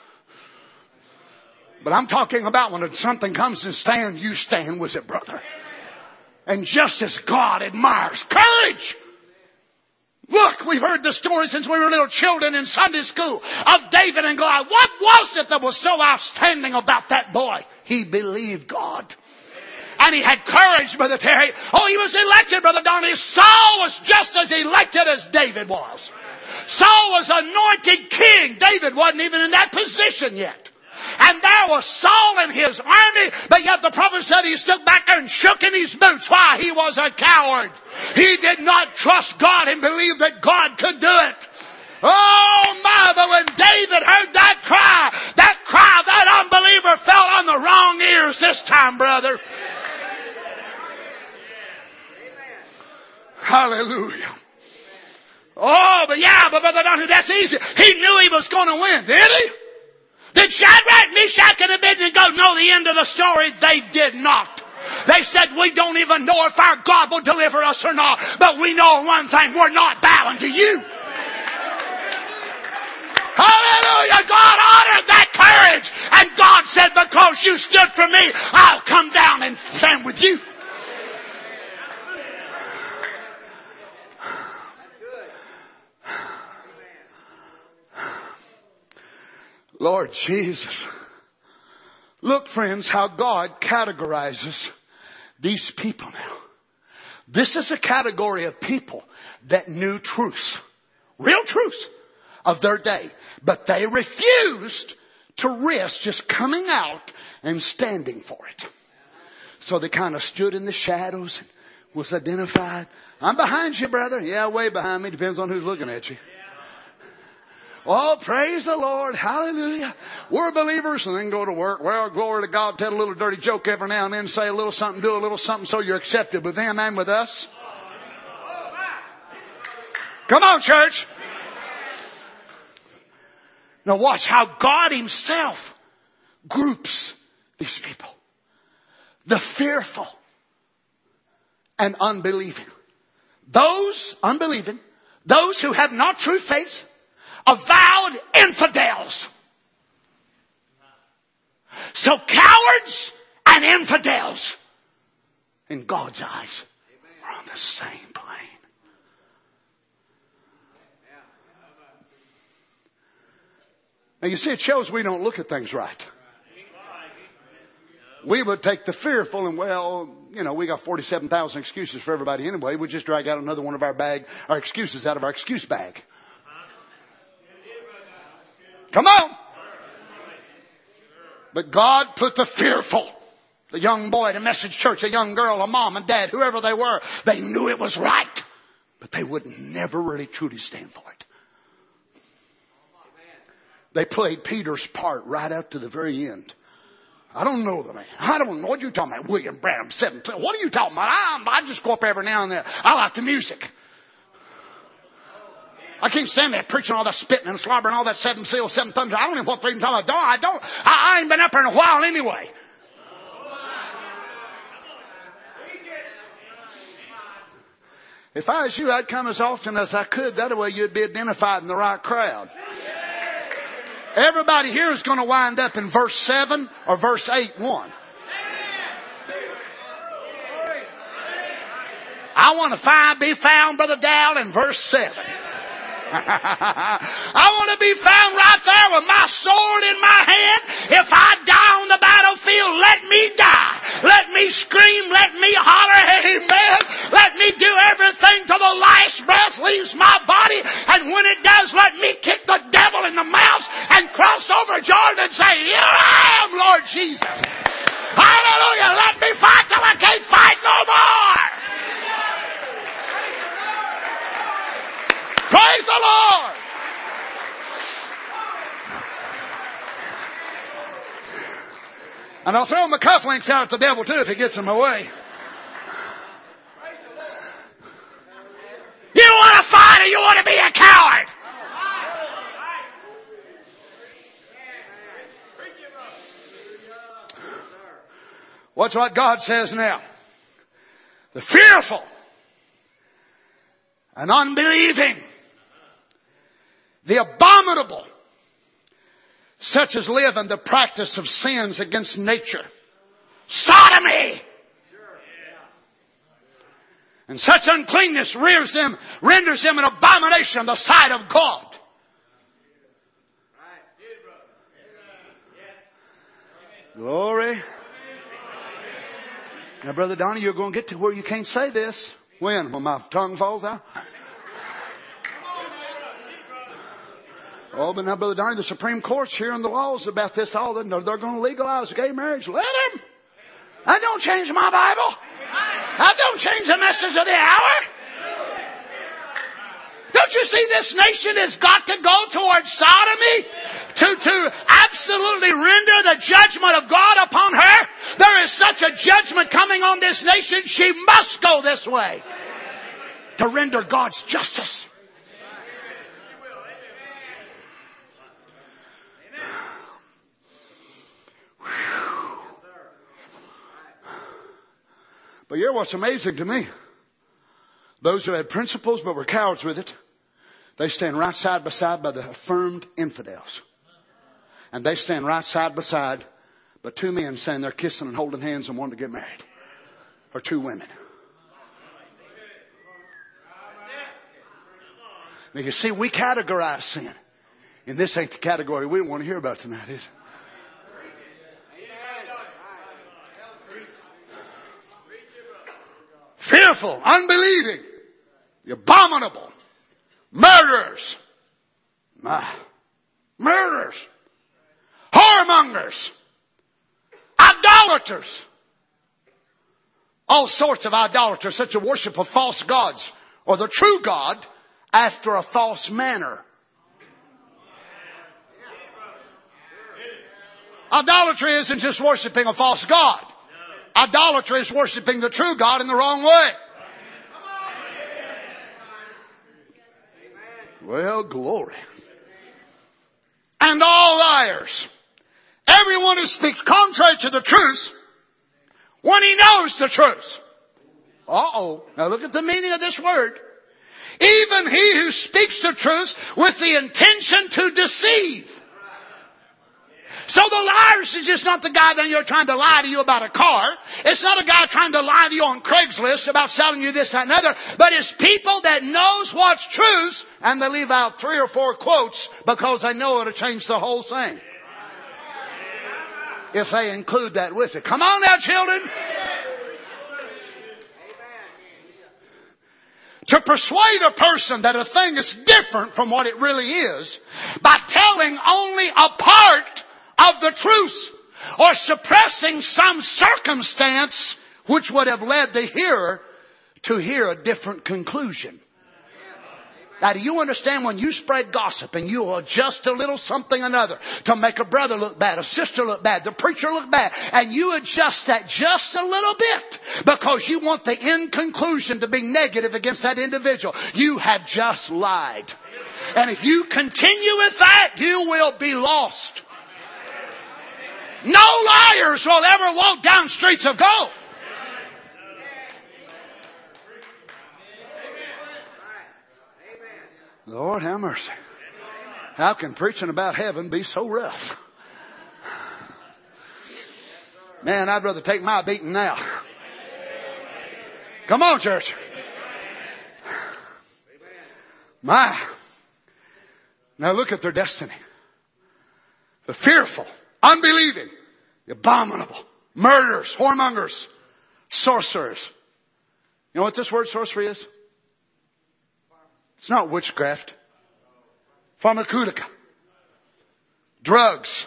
But I'm talking about when something comes and stand, you stand with it, brother. And just as God admires courage. Look, we've heard the story since we were little children in Sunday school of David and Goliath. What was it that was so outstanding about that boy? He believed God. And he had courage, Brother Terry. Oh, he was elected, Brother Donnie. Saul was just as elected as David was. Saul was anointed king. David wasn't even in that position yet. And there was Saul and his army, but yet the prophet said he stood back there and shook in his boots. Why? He was a coward. He did not trust God and believe that God could do it. Oh my, but when David heard that cry, that unbeliever fell on the wrong ears this time, brother. Hallelujah. Oh, but Brother Donnie, that's easy. He knew he was going to win, did he? Did Shadrach, Meshach, and Abednego know the end of the story? They did not. They said, we don't even know if our God will deliver us or not. But we know one thing, we're not bowing to you. Hallelujah. God honored that courage. And God said, because you stood for me, I'll come down and stand with you. Lord Jesus. Look, friends, how God categorizes these people now. This is a category of people that knew truths, real truths of their day. But they refused to risk just coming out and standing for it. So they kind of stood in the shadows and was identified. I'm behind you, brother. Yeah, way behind me. Depends on who's looking at you. Oh, praise the Lord. Hallelujah. We're believers and then go to work. Well, glory to God. Tell a little dirty joke every now and then. Say a little something, do a little something so you're accepted with them and with us. Come on, church. Now watch how God himself groups these people. The fearful and unbelieving. Those unbelieving, those who have not true faith, avowed infidels. So cowards and infidels in God's eyes are on the same plane. Now you see, it shows we don't look at things right. We would take the fearful and, well, you know, we got 47,000 excuses for everybody anyway. We just drag out another one of our excuses out of our excuse bag. Come on. But God put the fearful, the young boy at a message church, a young girl, a mom and dad, whoever they were, they knew it was right, but they would never really truly stand for it. They played Peter's part right out to the very end. I don't know the man. I don't know what you're talking about. William Branham, 17. What are you talking about? I just go up every now and then. I like the music. I can't stand that preaching all that spitting and slobbering, all that 7 seals, 7 thunders. I don't know what they're even talking about. I ain't been up there in a while anyway. If I was you, I'd come as often as I could. That way you'd be identified in the right crowd. Everybody here is going to wind up in verse 7 or verse 8:1. I want to be found, Brother Dowd, in verse 7. I want to be found right there with my sword in my hand. If I die on the battlefield, let me die. Let me scream. Let me holler, amen. Let me do everything till the last breath leaves my body. And when it does, let me kick the devil in the mouth and cross over Jordan and say, here I am, Lord Jesus. Hallelujah. Let me fight till I can't fight no more. Praise the Lord. And I'll throw my cufflinks out at the devil too if he gets in my way. You want to fight or you want to be a coward? Watch what God says now. The fearful and unbelieving, the abominable, such as live in the practice of sins against nature, sodomy, and such uncleanness renders them an abomination in the sight of God. Glory. Now, Brother Donnie, you're going to get to where you can't say this. When my tongue falls out? Oh, but now, Brother Donnie, the Supreme Court's hearing the laws about this. All they're going to legalize gay marriage. Let them. That don't change my Bible. That don't change the message of the hour. Don't you see this nation has got to go towards sodomy to absolutely render the judgment of God upon her? There is such a judgment coming on this nation. She must go this way to render God's justice. But here's what's amazing to me. Those who had principles but were cowards with it, They stand right side by side by the affirmed infidels. And they stand right side by side by two men saying they're kissing and holding hands and wanting to get married. Or two women. Now you see, we categorize sin. And this ain't the category we don't want to hear about tonight, is it? Fearful, unbelieving, abominable, murderers, whoremongers, idolaters, all sorts of idolaters, such a worship of false gods, or the true God after a false manner. Idolatry isn't just worshiping a false god. Idolatry is worshiping the true God in the wrong way. Well, glory. And all liars. Everyone who speaks contrary to the truth when he knows the truth. Uh-oh. Now look at the meaning of this word. Even he who speaks the truth with the intention to deceive. So the liars is just not the guy that you're trying to lie to you about a car. It's not a guy trying to lie to you on Craigslist about selling you this, that, and other. But it's people that knows what's truth and they leave out 3 or 4 quotes because they know it'll change the whole thing. If they include that with it. Come on now, children. To persuade a person that a thing is different from what it really is by telling only a part of the truth or suppressing some circumstance which would have led the hearer to hear a different conclusion. Now, do you understand when you spread gossip and you adjust a little something or another to make a brother look bad, a sister look bad, the preacher look bad, and you adjust that just a little bit because you want the end conclusion to be negative against that individual? You have just lied. And if you continue with that, you will be lost. No liars will ever walk down streets of gold. Lord have mercy. How can preaching about heaven be so rough? Man, I'd rather take my beating now. Come on, church. My. Now look at their destiny. The fearful, unbelieving, the abominable, murderers, whoremongers, sorcerers. You know what this word sorcery is? It's not witchcraft. Pharmaceutica. Drugs.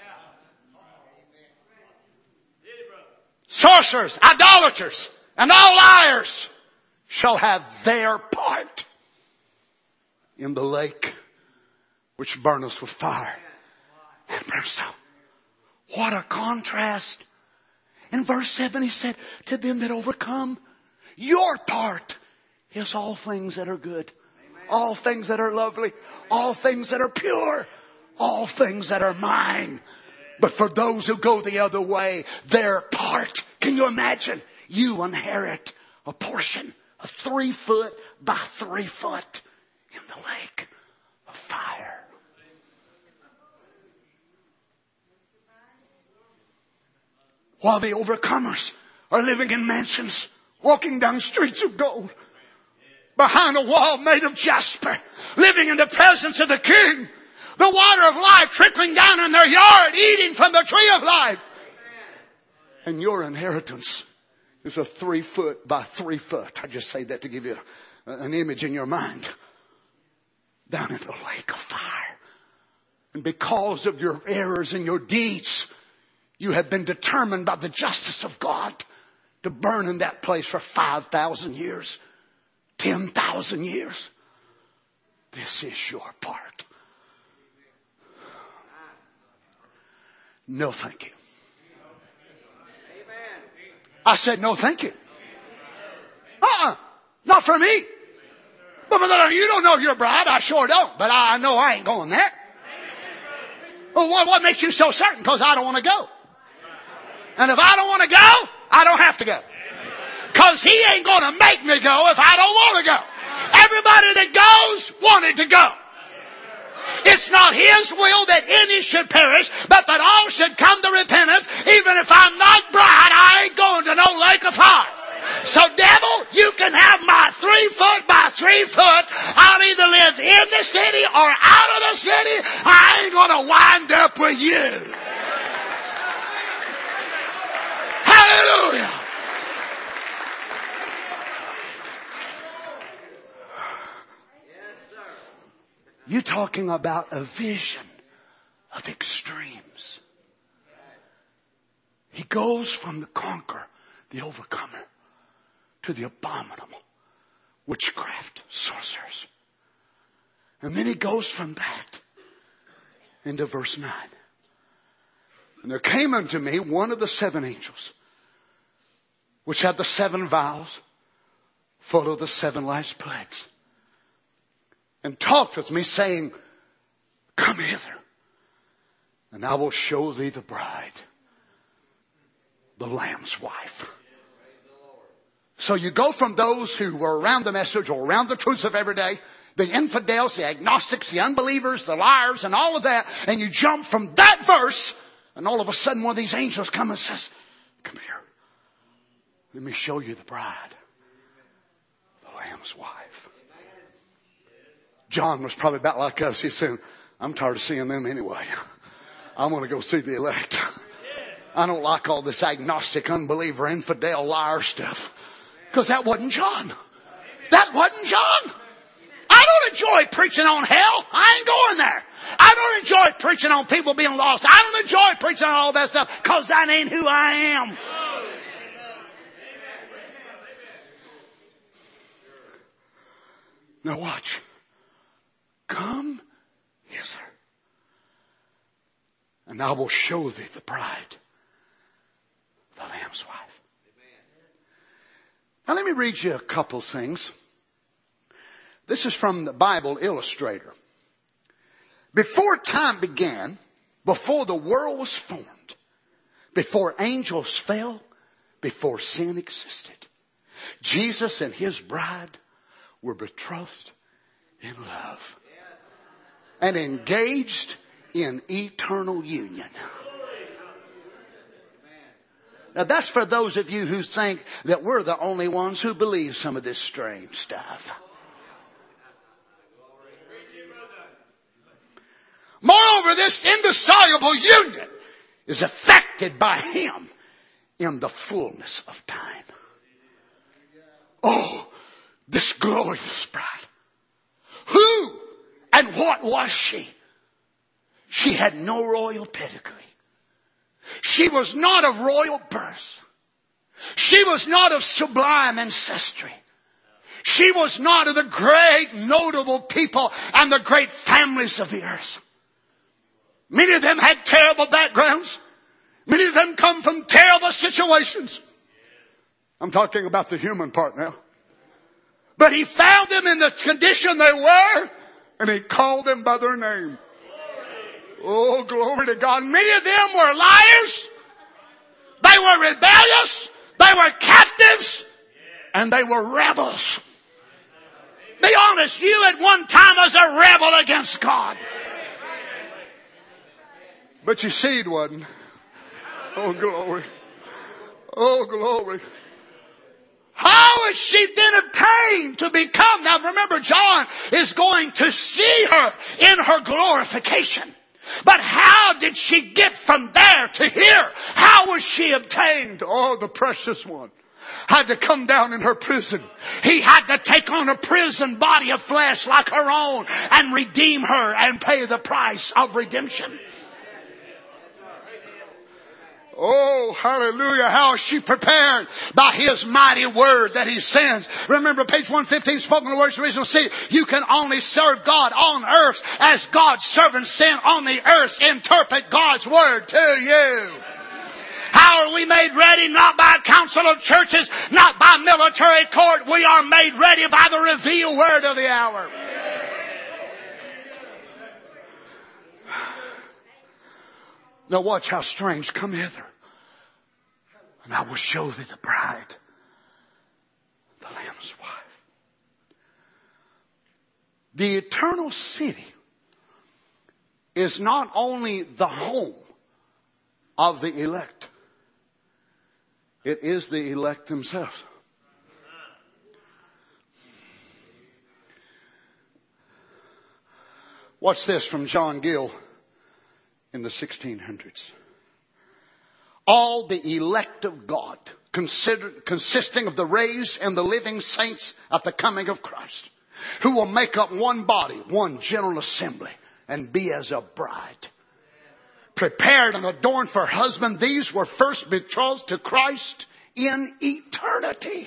Sorcerers, idolaters, and all liars shall have their part in the lake which burneth with fire and brimstone. What a contrast. In verse 7 he said, to them that overcome, your part is all things that are good. All things that are lovely. All things that are pure. All things that are mine. But for those who go the other way, their part. Can you imagine? You inherit a portion of 3 foot by 3 foot in the lake of fire. While the overcomers are living in mansions, walking down streets of gold, behind a wall made of jasper, living in the presence of the King, the water of life trickling down in their yard, eating from the tree of life. And your inheritance is a 3 foot by 3 foot. I just say that to give you an image in your mind. Down in the lake of fire. And because of your errors and your deeds, you have been determined by the justice of God to burn in that place for 5,000 years. 10,000 years. This is your part. No thank you. I said no thank you. Not for me. But you don't know your bride. I sure don't. But I know I ain't going there. Well, what makes you so certain? Because I don't want to go. And if I don't want to go, I don't have to go. Because he ain't going to make me go if I don't want to go. Everybody that goes wanted to go. It's not His will that any should perish, but that all should come to repentance. Even if I'm not bride, I ain't going to no lake of fire. So devil, you can have my 3 foot by 3 foot. I'll either live in the city or out of the city. I ain't going to wind up with you. Hallelujah. You're talking about a vision of extremes. He goes from the conqueror, the overcomer, to the abominable, witchcraft, sorcerers. And then he goes from that into verse 9. And there came unto me one of the 7 angels, which had the 7 vials full of the 7 last plagues, and talked with me, saying, Come hither, and I will show thee the bride, the Lamb's wife. So you go from those who were around the message or around the truths of every day, the infidels, the agnostics, the unbelievers, the liars, and all of that, and you jump from that verse, and all of a sudden one of these angels comes and says, Come here, let me show you the bride, the Lamb's wife. John was probably about like us. He said, I'm tired of seeing them anyway. I want to go see the elect. I don't like all this agnostic, unbeliever, infidel, liar stuff. Because that wasn't John. That wasn't John. I don't enjoy preaching on hell. I ain't going there. I don't enjoy preaching on people being lost. I don't enjoy preaching on all that stuff because that ain't who I am. Now watch. Come hither, and I will show thee the bride, the Lamb's wife. Now let me read you a couple things. This is from the Bible Illustrator. Before time began, before the world was formed, before angels fell, before sin existed, Jesus and His bride were betrothed in love and engaged in eternal union. Now that's for those of you who think that we're the only ones who believe some of this strange stuff. Moreover, this indissoluble union is affected by Him in the fullness of time. Oh, this glorious bride. Who and what was she? She had no royal pedigree. She was not of royal birth. She was not of sublime ancestry. She was not of the great notable people and the great families of the earth. Many of them had terrible backgrounds. Many of them come from terrible situations. I'm talking about the human part now. But He found them in the condition they were, and He called them by their name. Oh, glory to God. Many of them were liars. They were rebellious. They were captives. And they were rebels. Be honest, you at one time was a rebel against God. But your seed wasn't. Oh, glory. Oh, glory. How is she then obtained to become? Now remember, John is going to see her in her glorification. But how did she get from there to here? How was she obtained? Oh, the precious one had to come down in her prison. He had to take on a prison body of flesh like her own and redeem her and pay the price of redemption. Oh, hallelujah. How is she prepared? By His mighty word that He sends. Remember page 115, spoken the words of original seed. You can only serve God on earth as God's servants sent on the earth interpret God's word to you. How are we made ready? Not by council of churches, not by military court. We are made ready by the revealed word of the hour. Now watch how strange. Come hither, and I will show thee the bride, the Lamb's wife. The eternal city is not only the home of the elect, it is the elect themselves. Watch this from John Gill in the 1600s. All the elect of God, consisting of the raised and the living saints at the coming of Christ, who will make up one body, one general assembly, and be as a bride. Prepared and adorned for husband, these were first betrothed to Christ in eternity.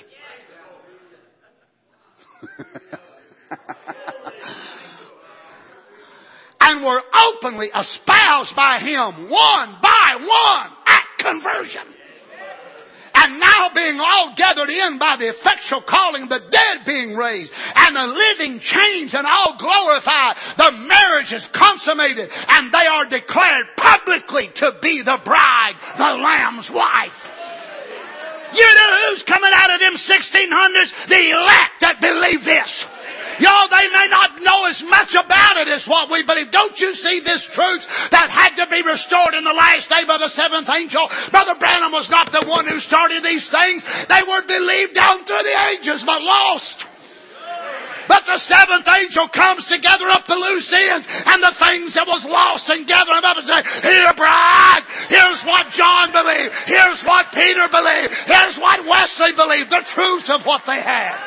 And were openly espoused by him one by one at conversion. And now being all gathered in by the effectual calling, the dead being raised, and the living changed and all glorified, the marriage is consummated, and they are declared publicly to be the bride, the Lamb's wife. You know who's coming out of them 1600s? The elect that believe this. Y'all, they may not know as much about it as what we believe. Don't you see this truth that had to be restored in the last day by the seventh angel? Brother Branham was not the one who started these things. They were believed down through the ages, but lost. But the seventh angel comes to gather up the loose ends and the things that was lost and gather them up and say, here, bride, here's what John believed. Here's what Peter believed. Here's what Wesley believed. The truth of what they had.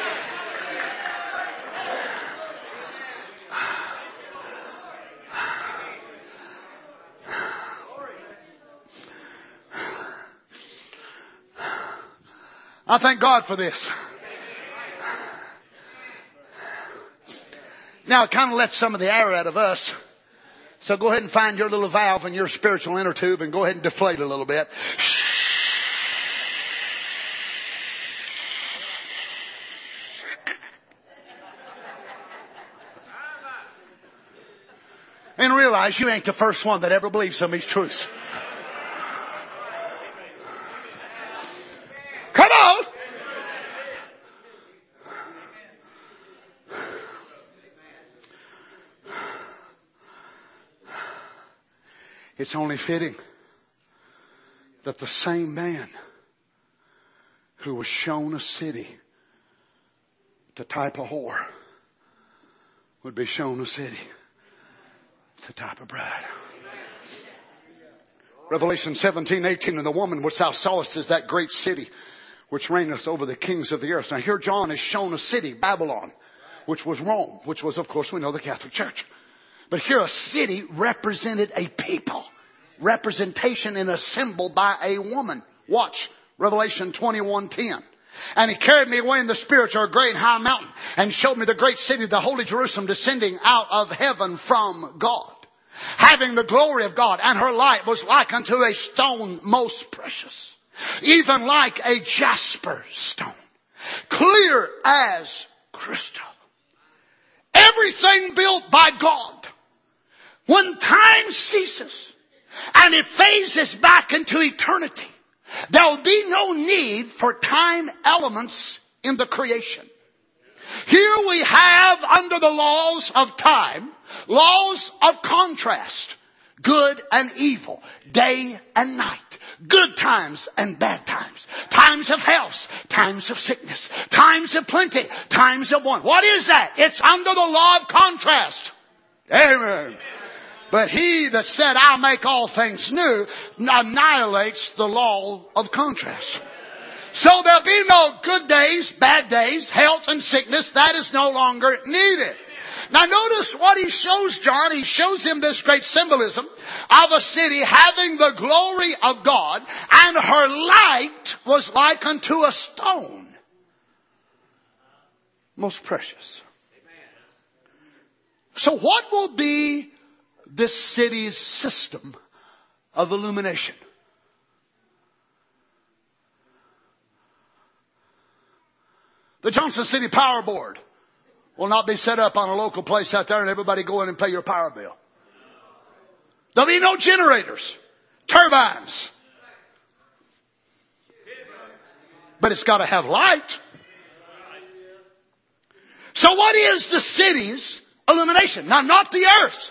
I thank God for this. Now it kind of lets some of the air out of us. So go ahead and find your little valve in your spiritual inner tube and go ahead and deflate it a little bit. And realize you ain't the first one that ever believed some of these truths. Come on! It's only fitting that the same man who was shown a city to type a whore would be shown a city to type a bride. Revelation 17:18, and the woman which thou sawest is that great city which reigneth over the kings of the earth. Now here John is shown a city, Babylon, which was Rome, which was, of course, we know, the Catholic Church. But here a city represented a people. Representation and a symbol by a woman. Watch Revelation 21:10. And he carried me away in the spirit to a great high mountain and showed me the great city, the holy Jerusalem, descending out of heaven from God, having the glory of God. And her light was like unto a stone most precious, even like a jasper stone, clear as crystal. Everything built by God. When time ceases and it phases back into eternity, there will be no need for time elements in the creation. Here we have, under the laws of time, laws of contrast, good and evil, day and night, good times and bad times, times of health, times of sickness, times of plenty, times of want. What is that? It's under the law of contrast. Amen. But he that said, I'll make all things new, annihilates the law of contrast. So there'll be no good days, bad days, health and sickness. That is no longer needed. Now notice what he shows John. He shows him this great symbolism of a city having the glory of God, and her light was like unto a stone, most precious. So what will be this city's system of illumination? The Johnson City Power Board will not be set up on a local place out there and everybody go in and pay your power bill. There'll be no generators, turbines. But it's got to have light. So what is the city's illumination? Now, not the earth.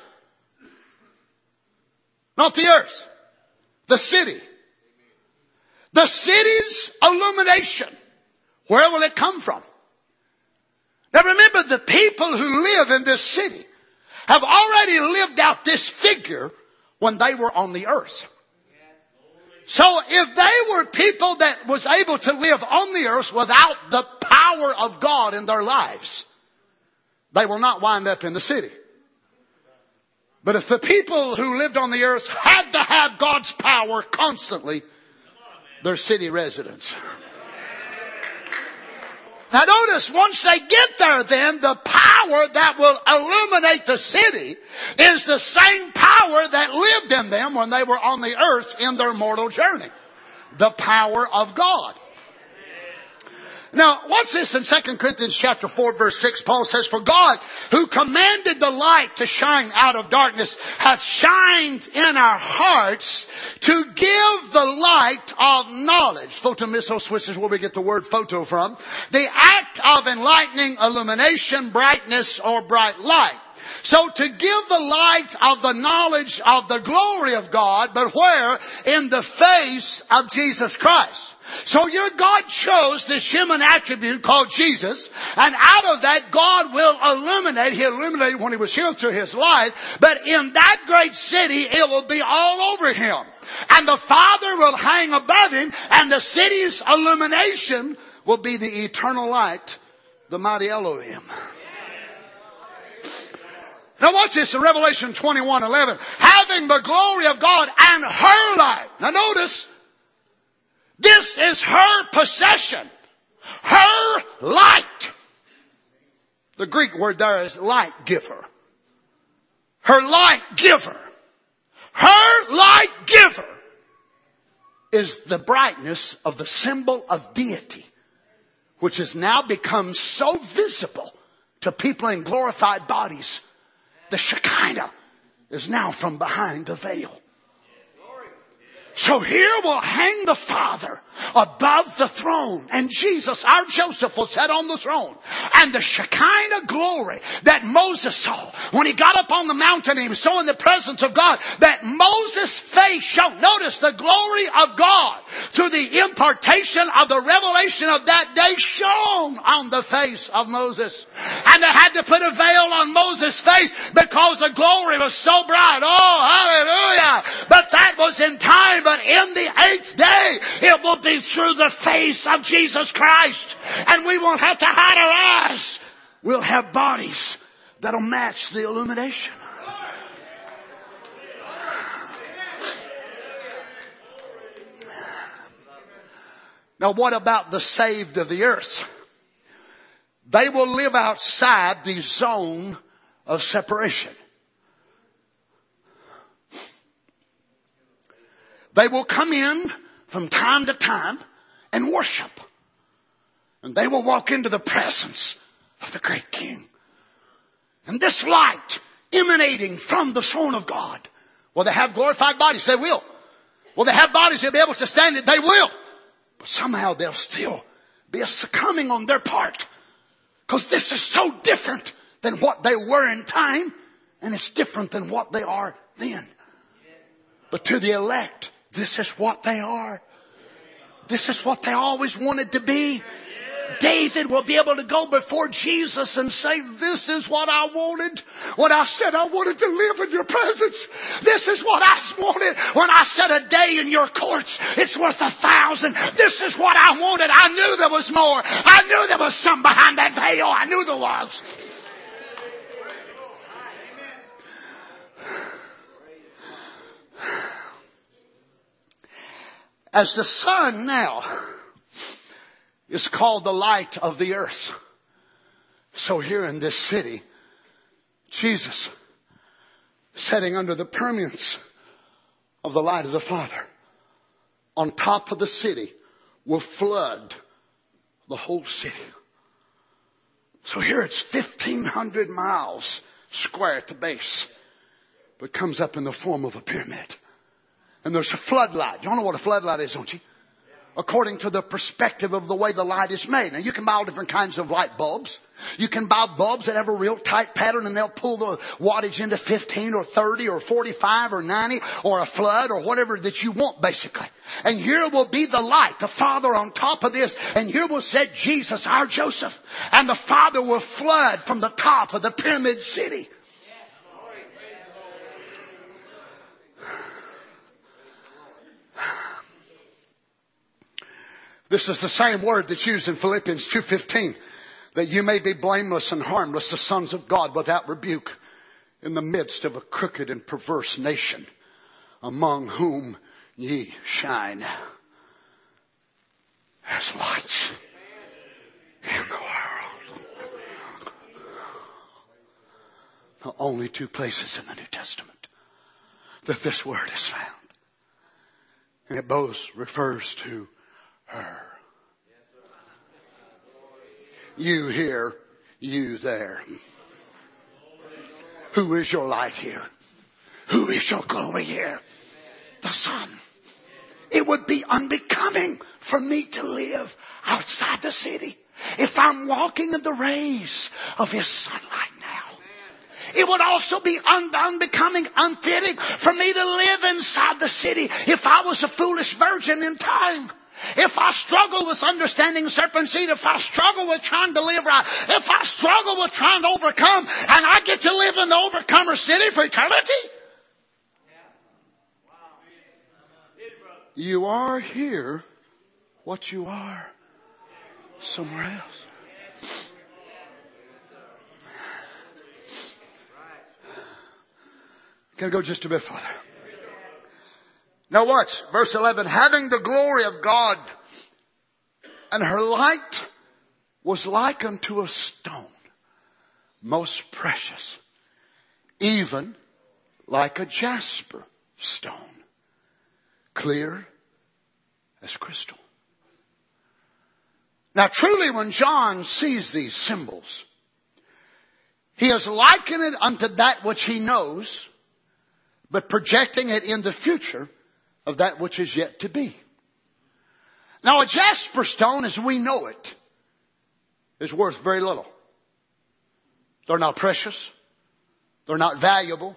Not the earth. The city. The city's illumination. Where will it come from? Now remember, the people who live in this city have already lived out this figure when they were on the earth. So if they were people that was able to live on the earth without the power of God in their lives, they will not wind up in the city. But if the people who lived on the earth had to have God's power constantly, they're city residents. Now notice, once they get there then, the power that will illuminate the city is the same power that lived in them when they were on the earth in their mortal journey. The power of God. Now, watch this in 2 Corinthians chapter 4 verse 6. Paul says, "For God, who commanded the light to shine out of darkness, hath shined in our hearts to give the light of knowledge." Photomissos is where we get the word photo from. The act of enlightening, illumination, brightness, or bright light. So to give the light of the knowledge of the glory of God, but where? In the face of Jesus Christ. So your God chose this human attribute called Jesus, and out of that God will illuminate. He illuminated when he was here through his life, but in that great city it will be all over him. And the Father will hang above him, and the city's illumination will be the eternal light, the mighty Elohim. Now watch this in Revelation 21:11. Having the glory of God and her light. Now notice, this is her possession. Her light. The Greek word there is light giver. Her light giver. Her light giver is the brightness of the symbol of deity, which has now become so visible to people in glorified bodies. The Shekinah is now from behind the veil. So here will hang the Father above the throne. And Jesus, our Joseph, will sit on the throne. And the Shekinah glory that Moses saw when he got up on the mountain, he was so in the presence of God that Moses' face shone. Notice the glory of God through the impartation of the revelation of that day shone on the face of Moses. And they had to put a veil on Moses' face because the glory was so bright. Oh, hallelujah. But that was in time. But in the 8th day, it will be through the face of Jesus Christ. And we won't have to hide our eyes. We'll have bodies that'll match the illumination. Now what about the saved of the earth? They will live outside the zone of separation. They will come in from time to time and worship. And they will walk into the presence of the great King. And this light emanating from the throne of God. Will they have glorified bodies? They will. Will they have bodies they'll be able to stand it? They will. But somehow there'll still be a succumbing on their part. Because this is so different than what they were in time. And it's different than what they are then. But to the elect, this is what they are. This is what they always wanted to be. David will be able to go before Jesus and say, this is what I wanted when I said I wanted to live in your presence. This is what I wanted when I said a day in your courts, it's worth 1,000. This is what I wanted. I knew there was more. I knew there was some behind that veil. I knew there was. As the sun now is called the light of the earth, so here in this city, Jesus, sitting under the permeance of the light of the Father, on top of the city, will flood the whole city. So here it's 1,500 miles square at the base, but comes up in the form of a pyramid. And there's a floodlight. You all know what a floodlight is, don't you? according to the perspective of the way the light is made. Now you can buy all different kinds of light bulbs. You can buy bulbs that have a real tight pattern and they'll pull the wattage into 15 or 30 or 45 or 90 or a flood or whatever that you want basically. And here will be the light, the Father on top of this. And here will sit Jesus, our Joseph. And the Father will flood from the top of the pyramid city. This is the same word that's used in Philippians 2:15. That you may be blameless and harmless, the sons of God without rebuke, in the midst of a crooked and perverse nation, among whom ye shine as lights in the world. The only two places in the New Testament that this word is found. And it both refers to her. You here, you there. Who is your light here? Who is your glory here? The sun. It would be unbecoming for me to live outside the city if I'm walking in the rays of His sunlight now. It would also be unbecoming, unfitting for me to live inside the city if I was a foolish virgin in time. If I struggle with understanding serpent seed, if I struggle with trying to live right, if I struggle with trying to overcome, and I get to live in the overcomer city for eternity, you are here what you are somewhere else. Can I go just a bit further? Now watch, verse 11. Having the glory of God, and her light was like unto a stone, most precious, even like a jasper stone, clear as crystal. Now truly when John sees these symbols, he is likening it unto that which he knows, but projecting it in the future of that which is yet to be. Now a jasper stone, as we know it, is worth very little. They're not precious. They're not valuable.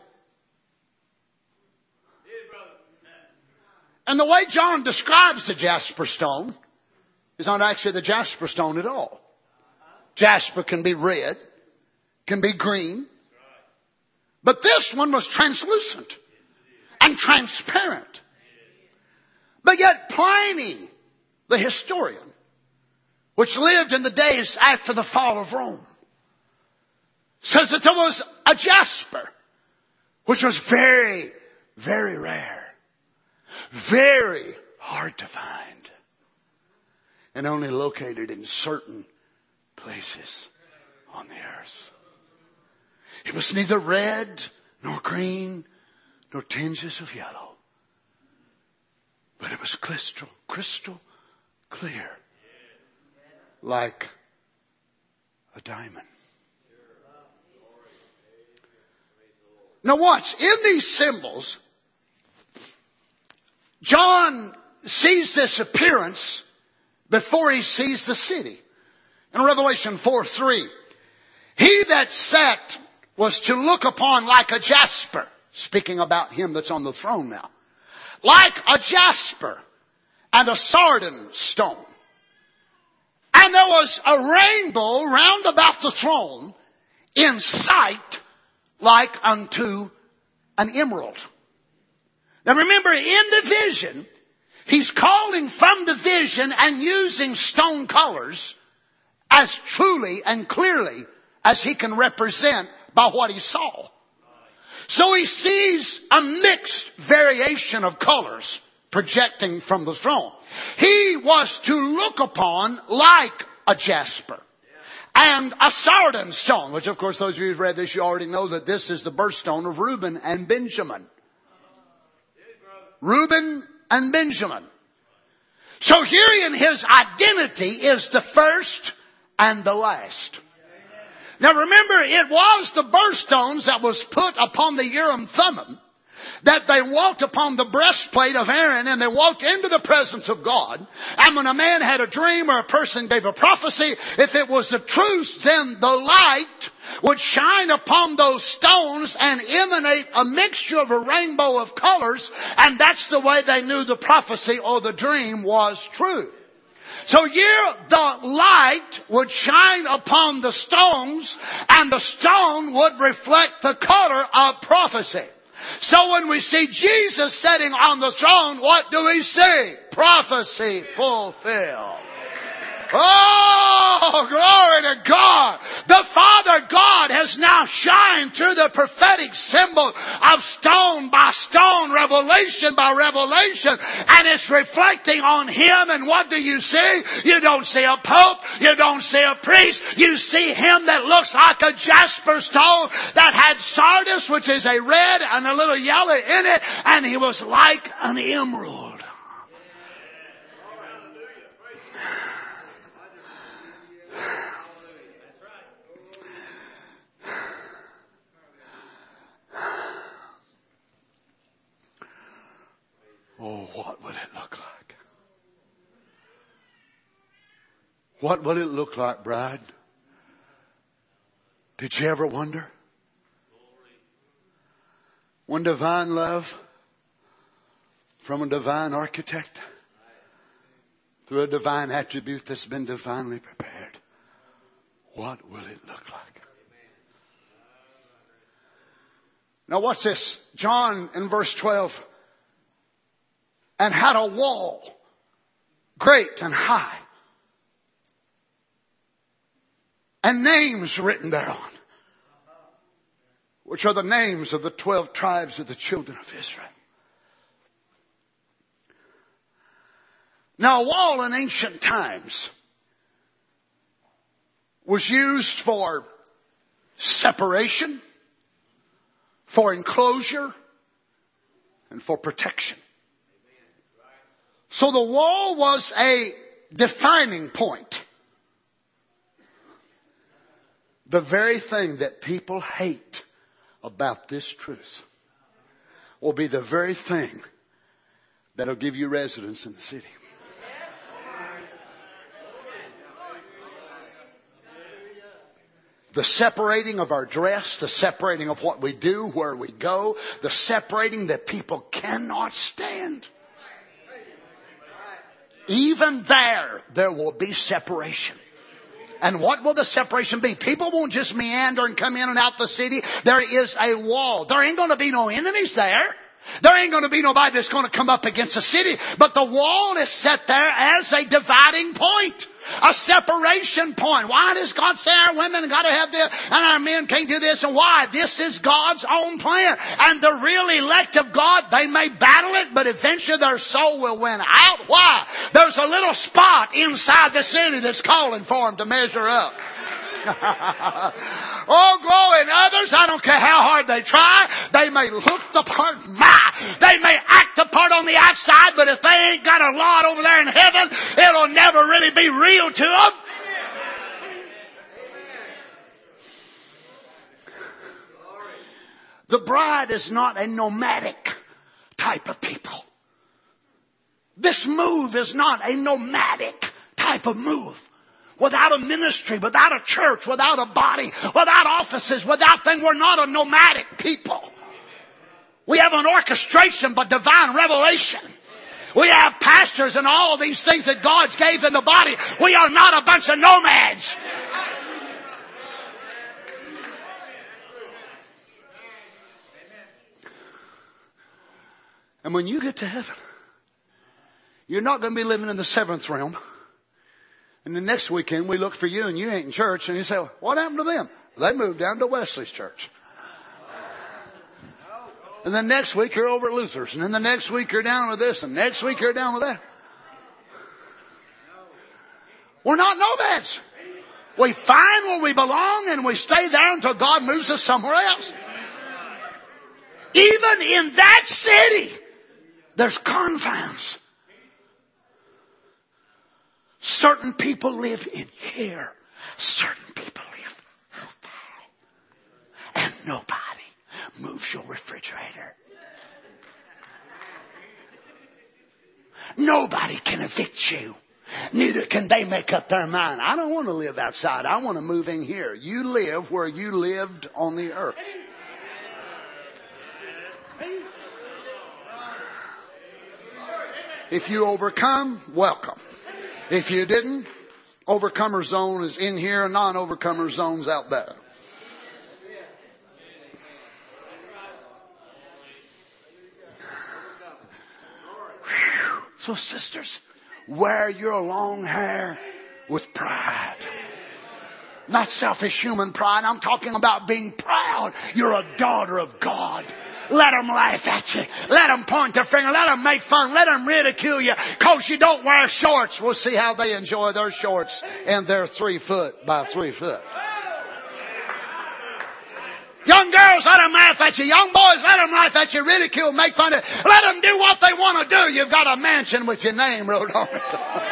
And the way John describes the jasper stone is not actually the jasper stone at all. Jasper can be red, can be green. But this one was translucent and transparent. But yet Pliny, the historian, which lived in the days after the fall of Rome, says that there was a jasper, which was very, very rare, very hard to find, and only located in certain places on the earth. It was neither red, nor green, nor tinges of yellow. But it was crystal clear. Like a diamond. Now watch, in these symbols, John sees this appearance before he sees the city. In Revelation 4:3, he that sat was to look upon like a jasper. Speaking about him that's on the throne now. Like a jasper and a sardine stone. And there was a rainbow round about the throne in sight like unto an emerald. Now remember, in the vision, he's calling from the vision and using stone colors as truly and clearly as he can represent by what he saw. So he sees a mixed variation of colors projecting from the throne. He was to look upon like a jasper and a sardine stone, which of course those of you who've read this, you already know that this is the birthstone of Reuben and Benjamin. Reuben and Benjamin. So herein his identity is the first and the last. Now remember, it was the birthstones that was put upon the Urim Thummim that they walked upon the breastplate of Aaron and they walked into the presence of God. And when a man had a dream or a person gave a prophecy, if it was the truth, then the light would shine upon those stones and emanate a mixture of a rainbow of colors. And that's the way they knew the prophecy or the dream was true. So here the light would shine upon the stones and the stone would reflect the color of prophecy. So when we see Jesus sitting on the throne, what do we see? Prophecy fulfilled. Oh, glory to God. The Father God has now shined through the prophetic symbol of stone by stone, revelation by revelation, and it's reflecting on Him. And what do you see? You don't see a pope. You don't see a priest. You see Him that looks like a jasper stone that had sardis, which is a red and a little yellow in it, and He was like an emerald. Oh, what would it look like? What would it look like, bride? Did you ever wonder? When divine love from a divine architect through a divine attribute that's been divinely prepared, what will it look like? Now watch this. John in verse 12. And had a wall great and high, and names written thereon, which are the names of the 12 tribes of the children of Israel. Now a wall in ancient times was used for separation, for enclosure, and for protection. So the wall was a defining point. The very thing that people hate about this truth will be the very thing that'll give you residence in the city. The separating of our dress, the separating of what we do, where we go, the separating that people cannot stand. Even there will be separation. And what will the separation be? People won't just meander and come in and out the city. There is a wall. There ain't going to be no enemies there. There ain't going to be nobody that's going to come up against the city. But the wall is set there as a dividing point. A separation point. Why does God say our women got to have this and our men can't do this? And why? This is God's own plan. And the real elect of God, they may battle it, but eventually their soul will win out. Why? There's a little spot inside the city that's calling for them to measure up. Oh, glory. And others, I don't care how hard they try, they may look the part. They may act the part on the outside, but if they ain't got a lot over there in heaven, it'll never really be real to them. The bride is not a nomadic type of people. This move is not a nomadic type of move. Without a ministry, without a church, without a body, without offices, without things, we're not a nomadic people. We have an orchestration but divine revelation. We have pastors and all these things that God gave in the body. We are not a bunch of nomads. And when you get to heaven, you're not going to be living in the seventh realm. And the next weekend we look for you and you ain't in church and you say, what happened to them? They moved down to Wesley's church. And then next week you're over at Luther's. And then the next week you're down with this. And next week you're down with that. We're not nomads. We find where we belong and we stay there until God moves us somewhere else. Even in that city, there's confines. Certain people live in here. Certain people live out there. And nobody moves your refrigerator. Nobody can evict you. Neither can they make up their mind. I don't want to live outside. I want to move in here. You live where you lived on the earth. If you overcome, welcome. If you didn't, overcomer zone is in here, non-overcomer zone's out there. So sisters, wear your long hair with pride. Not selfish human pride. I'm talking about being proud. You're a daughter of God. Let them laugh at you. Let them point their finger. Let them make fun. Let them ridicule you because you don't wear shorts. We'll see how they enjoy their shorts and their 3 foot by 3 foot. Young girls, let them laugh at you. Young boys, let them laugh at you, ridicule, make fun of you. Let them do what they want to do. You've got a mansion with your name wrote on it.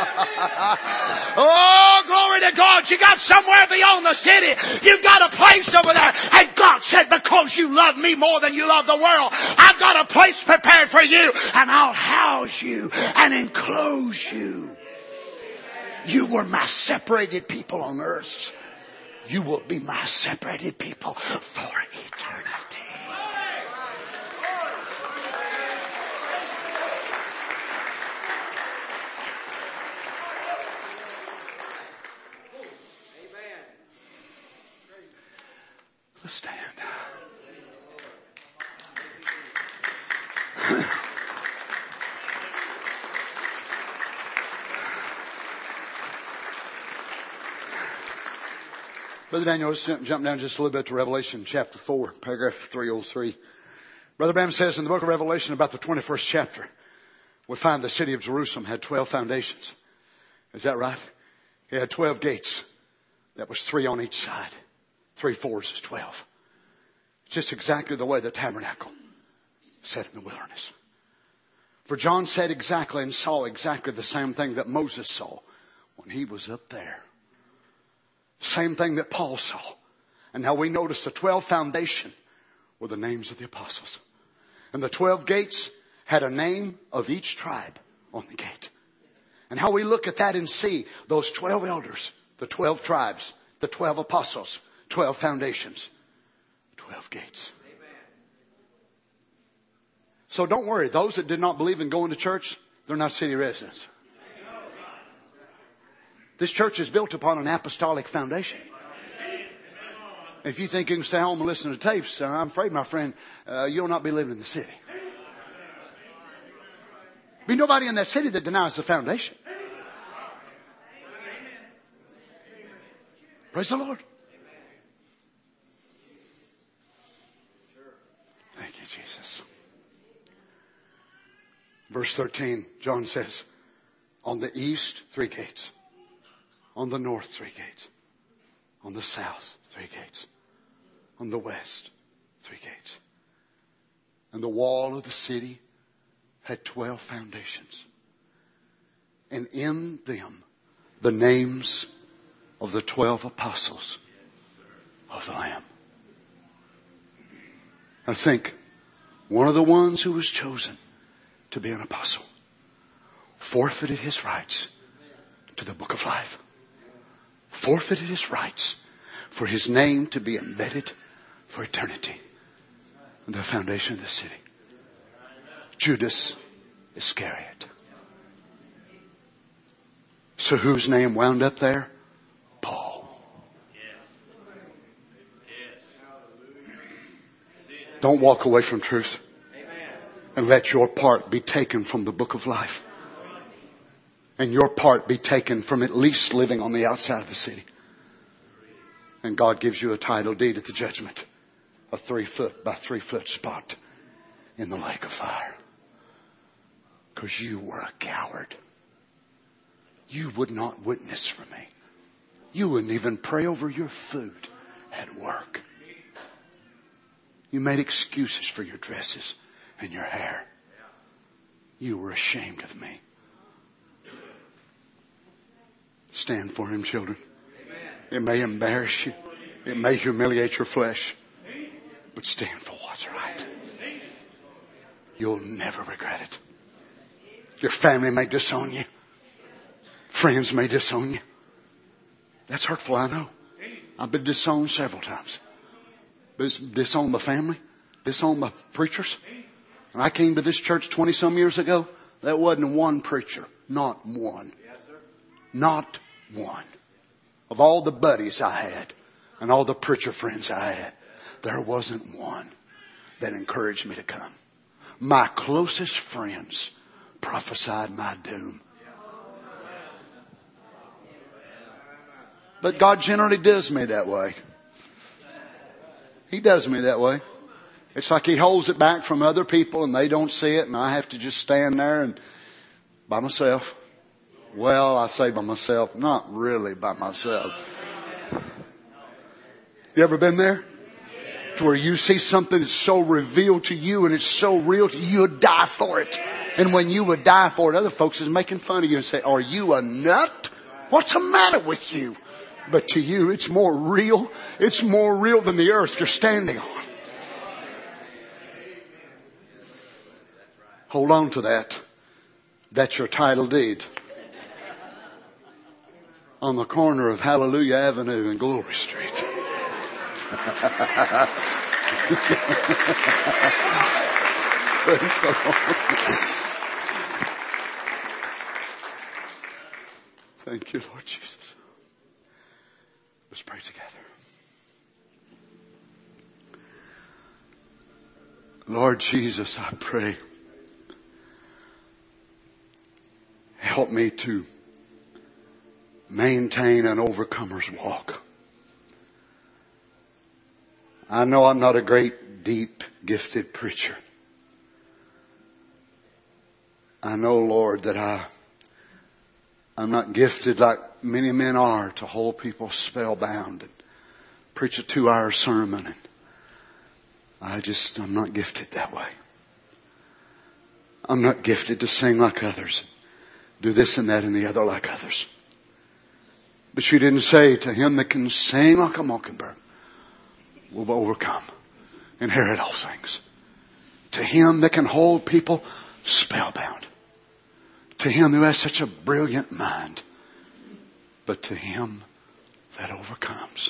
Oh, glory to God. You got somewhere beyond the city. You've got a place over there. And God said, because you love me more than you love the world, I've got a place prepared for you. And I'll house you and enclose you. You were my separated people on earth. You will be my separated people for eternity. Let's stand. Brother Daniel, let's jump down just a little bit to Revelation chapter 4, paragraph 303. Brother Branham says in the book of Revelation about the 21st chapter, we find the city of Jerusalem had 12 foundations. Is that right? It had 12 gates. That was 3 on each side. 3 fours is 12. Just exactly the way the tabernacle set in the wilderness. For John said exactly and saw exactly the same thing that Moses saw when he was up there. Same thing that Paul saw. And now we notice the 12 foundation were the names of the apostles. And the 12 gates had a name of each tribe on the gate. And how we look at that and see those 12 elders, the 12 tribes, the 12 apostles, 12 foundations, 12 gates. So don't worry. Those that did not believe in going to church, they're not city residents. This church is built upon an apostolic foundation. If you think you can stay home and listen to tapes, I'm afraid, my friend, you'll not be living in the city. Be nobody in that city that denies the foundation. Praise the Lord. Thank you, Jesus. Verse 13, John says, on the east, 3 gates. On the north, 3 gates. On the south, 3 gates. On the west, 3 gates. And the wall of the city had 12 foundations. And in them, the names of the 12 apostles of the Lamb. I think one of the ones who was chosen to be an apostle forfeited his rights to the book of life. Forfeited his rights for his name to be embedded for eternity in the foundation of the city. Judas Iscariot. So whose name wound up there? Paul. Don't walk away from truth and let your part be taken from the book of life. And your part be taken from at least living on the outside of the city. And God gives you a title deed at the judgment. A 3 foot by 3 foot spot in the lake of fire. Because you were a coward. You would not witness for me. You wouldn't even pray over your food at work. You made excuses for your dresses and your hair. You were ashamed of me. Stand for him, children. It may embarrass you. It may humiliate your flesh. But stand for what's right. You'll never regret it. Your family may disown you. Friends may disown you. That's hurtful, I know. I've been disowned several times. Disowned my family. Disowned my preachers. When I came to this church 20 some years ago, there wasn't one preacher. Not one. Not one. Of all the buddies I had and all the preacher friends I had, there wasn't one that encouraged me to come. My closest friends prophesied my doom. But God generally does me that way. He does me that way. It's like He holds it back from other people and they don't see it and I have to just stand there and by myself. Well, I say by myself, not really by myself. You ever been there? To where you see something that's so revealed to you and it's so real to you, you would die for it. And when you would die for it, other folks is making fun of you and say, are you a nut? What's the matter with you? But to you, it's more real. It's more real than the earth you're standing on. Hold on to that. That's your title deed. On the corner of Hallelujah Avenue and Glory Street. Thank you, Lord Jesus. Let's pray together. Lord Jesus, I pray. Help me to maintain an overcomer's walk. I know I'm not a great, deep, gifted preacher. I know, Lord, that I'm not gifted like many men are to hold people spellbound and preach a 2-hour sermon. And I'm not gifted that way. I'm not gifted to sing like others. Do this and that and the other like others. But you didn't say to him that can sing like a mockingbird will overcome, inherit all things. To him that can hold people spellbound. To him who has such a brilliant mind. But to him that overcomes.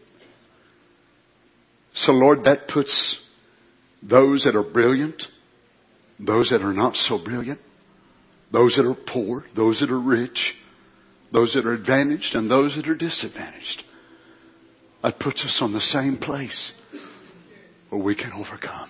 So Lord, that puts those that are brilliant, those that are not so brilliant, those that are poor, those that are rich, those that are advantaged and those that are disadvantaged. That puts us on the same place where we can overcome.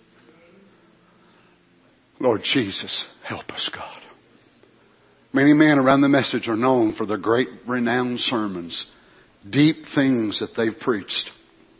Lord Jesus, help us, God. Many men around the message are known for their great renowned sermons, deep things that they've preached.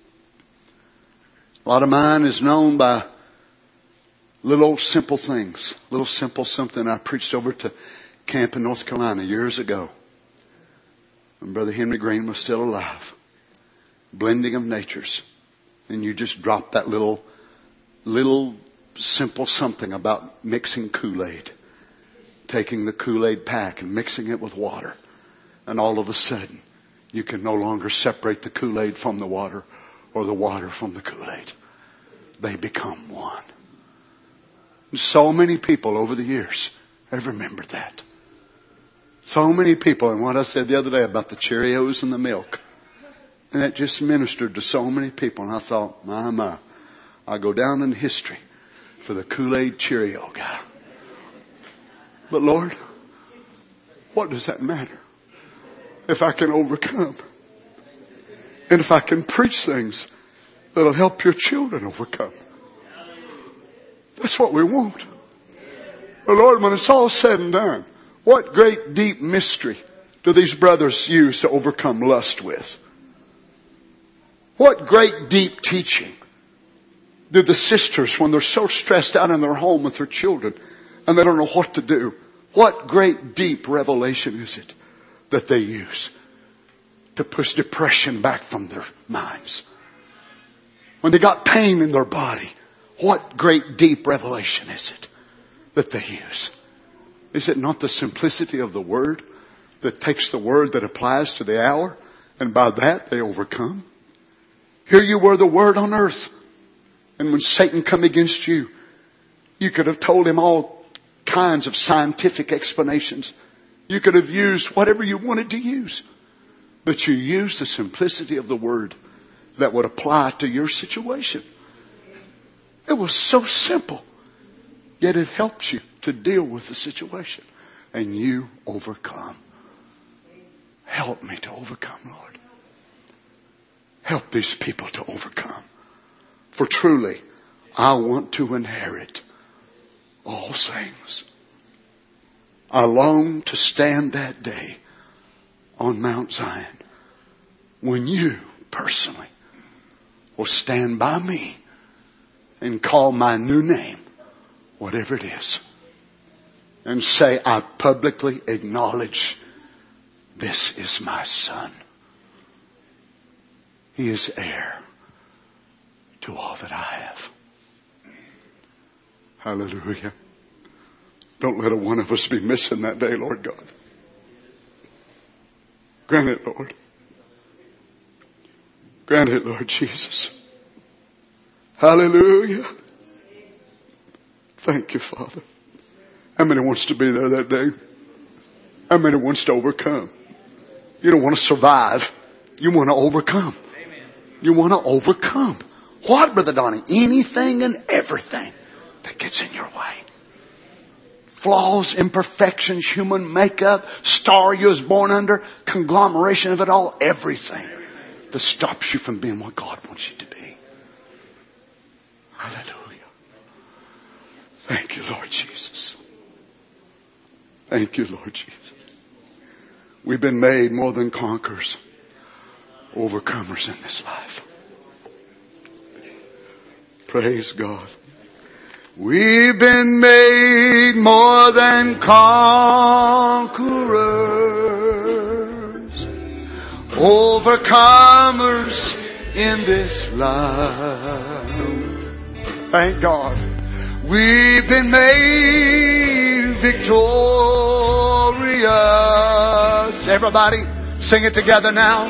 A lot of mine is known by little old simple things, little simple something I preached over to camp in North Carolina years ago when Brother Henry Green was still alive. Blending of natures. And you just drop that little simple something about mixing Kool-Aid. Taking the Kool-Aid pack and mixing it with water. And all of a sudden, you can no longer separate the Kool-Aid from the water or the water from the Kool-Aid. They become one. And so many people over the years have remembered that. So many people, and what I said the other day about the Cheerios and the milk. And that just ministered to so many people. And I thought, my, I'll go down in history for the Kool-Aid Cheerio guy. But Lord, what does that matter? If I can overcome. And if I can preach things that'll help your children overcome. That's what we want. But Lord, when it's all said and done, what great deep mystery do these brothers use to overcome lust with? What great deep teaching do the sisters, when they're so stressed out in their home with their children and they don't know what to do, what great deep revelation is it that they use to push depression back from their minds? When they got pain in their body, what great deep revelation is it that they use? Is it not the simplicity of the word that takes the word that applies to the hour, and by that they overcome? Here you were, the word on earth. And when Satan come against you, you could have told him all kinds of scientific explanations. You could have used whatever you wanted to use. But you used the simplicity of the word that would apply to your situation. It was so simple. Yet it helps you to deal with the situation. And you overcome. Help me to overcome, Lord. Help these people to overcome. For truly, I want to inherit all things. I long to stand that day on Mount Zion when you personally will stand by me and call my new name, whatever it is, and say, I publicly acknowledge this is my son. He is heir to all that I have. Hallelujah. Don't let a one of us be missing that day, Lord God. Grant it, Lord. Grant it, Lord Jesus. Hallelujah. Thank you, Father. How many wants to be there that day? How many wants to overcome? You don't want to survive. You want to overcome. You want to overcome. What, Brother Donnie? Anything and everything that gets in your way. Flaws, imperfections, human makeup, star you was born under, conglomeration of it all, everything that stops you from being what God wants you to be. Hallelujah. Thank you, Lord Jesus. Thank you, Lord Jesus. We've been made more than conquerors, overcomers in this life. Praise God. We've been made more than conquerors, overcomers in this life. Thank God. We've been made victorious. Everybody, sing it together now.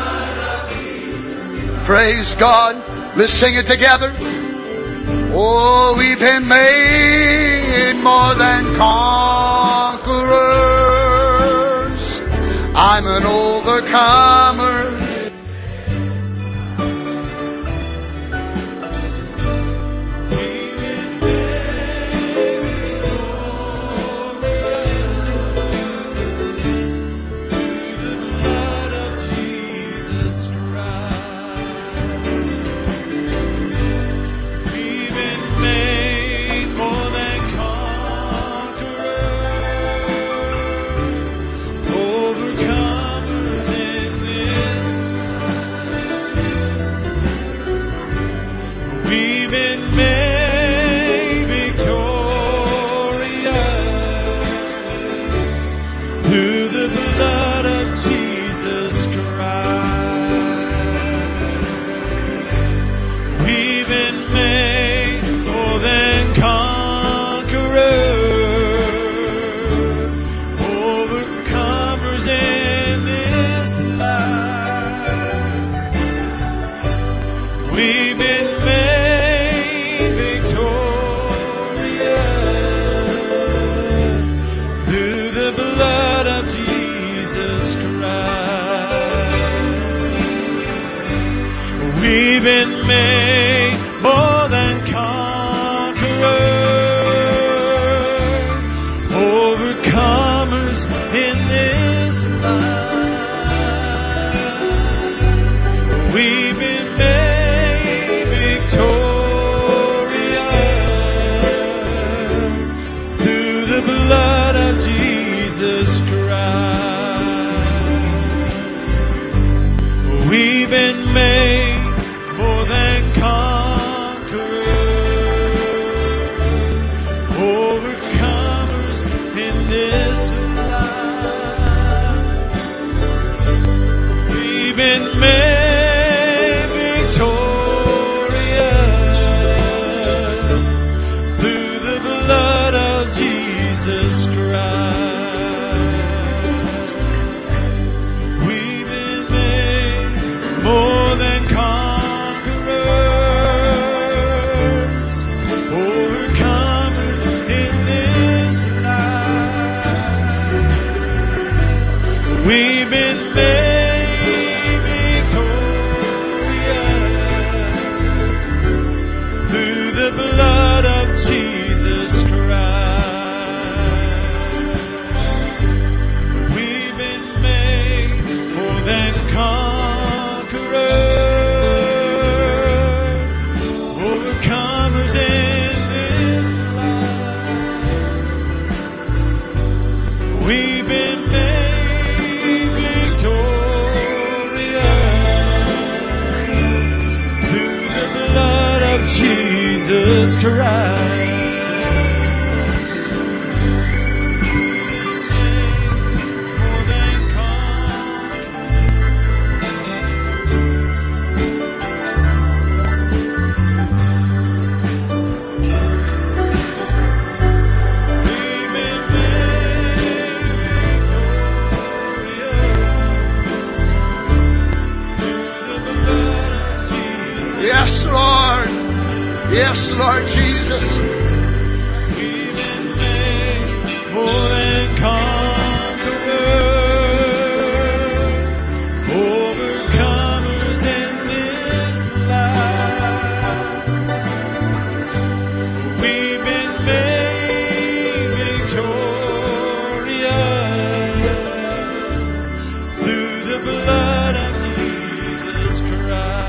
Praise God. Let's sing it together. Oh, we've been made more than conquerors. I'm an overcomer. We've been made more than conquerors, overcomers in this life. We've been made victorious through the blood of Jesus Christ. We've been made more than conquerors, overcomers in this life. We've been made victorious through the blood of Jesus Christ. We've been made more than conquerors, overcomers in this life. we've been made victorious through the blood of Jesus Christ. Yes, Lord Jesus. We've been made more than conquerors, overcomers in this life. We've been made victorious through the blood of Jesus Christ.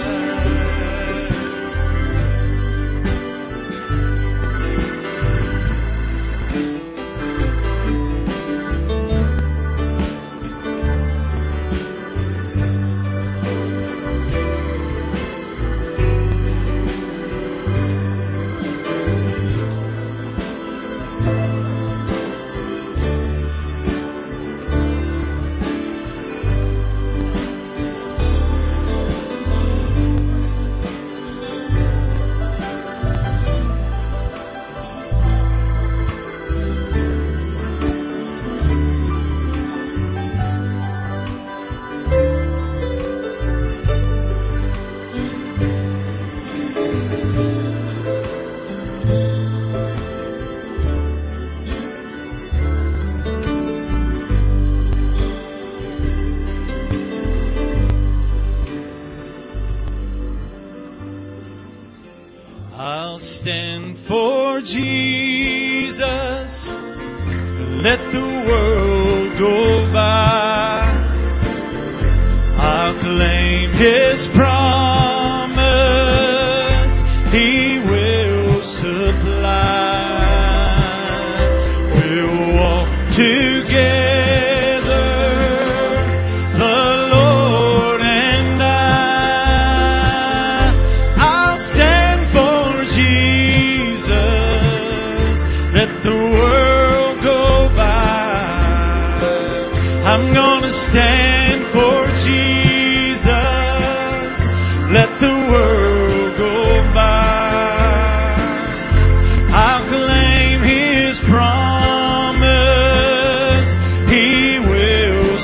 I'll stand for Jesus, let the world go by. I'll claim His promise, He will supply. We'll walk together, the Lord and I. I'll stand for Jesus, let the world go by. I'm gonna stand for Jesus, let the world go by. I'll claim His promise, He will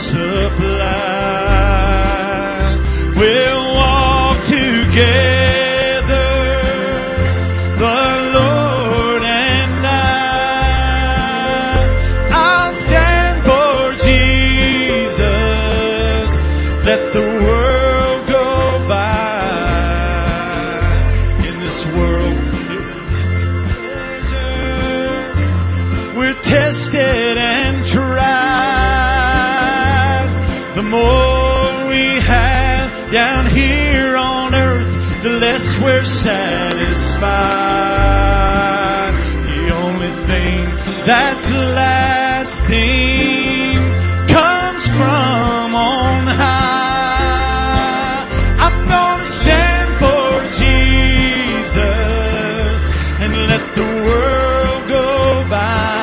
supply. We'll walk together, the Lord and I'll stand for Jesus, let the world go by. In this world we're tested and tried. The more we have down here on earth, the less we're satisfied. The only thing that's lasting comes from on high. I'm gonna stand for Jesus and let the world go by.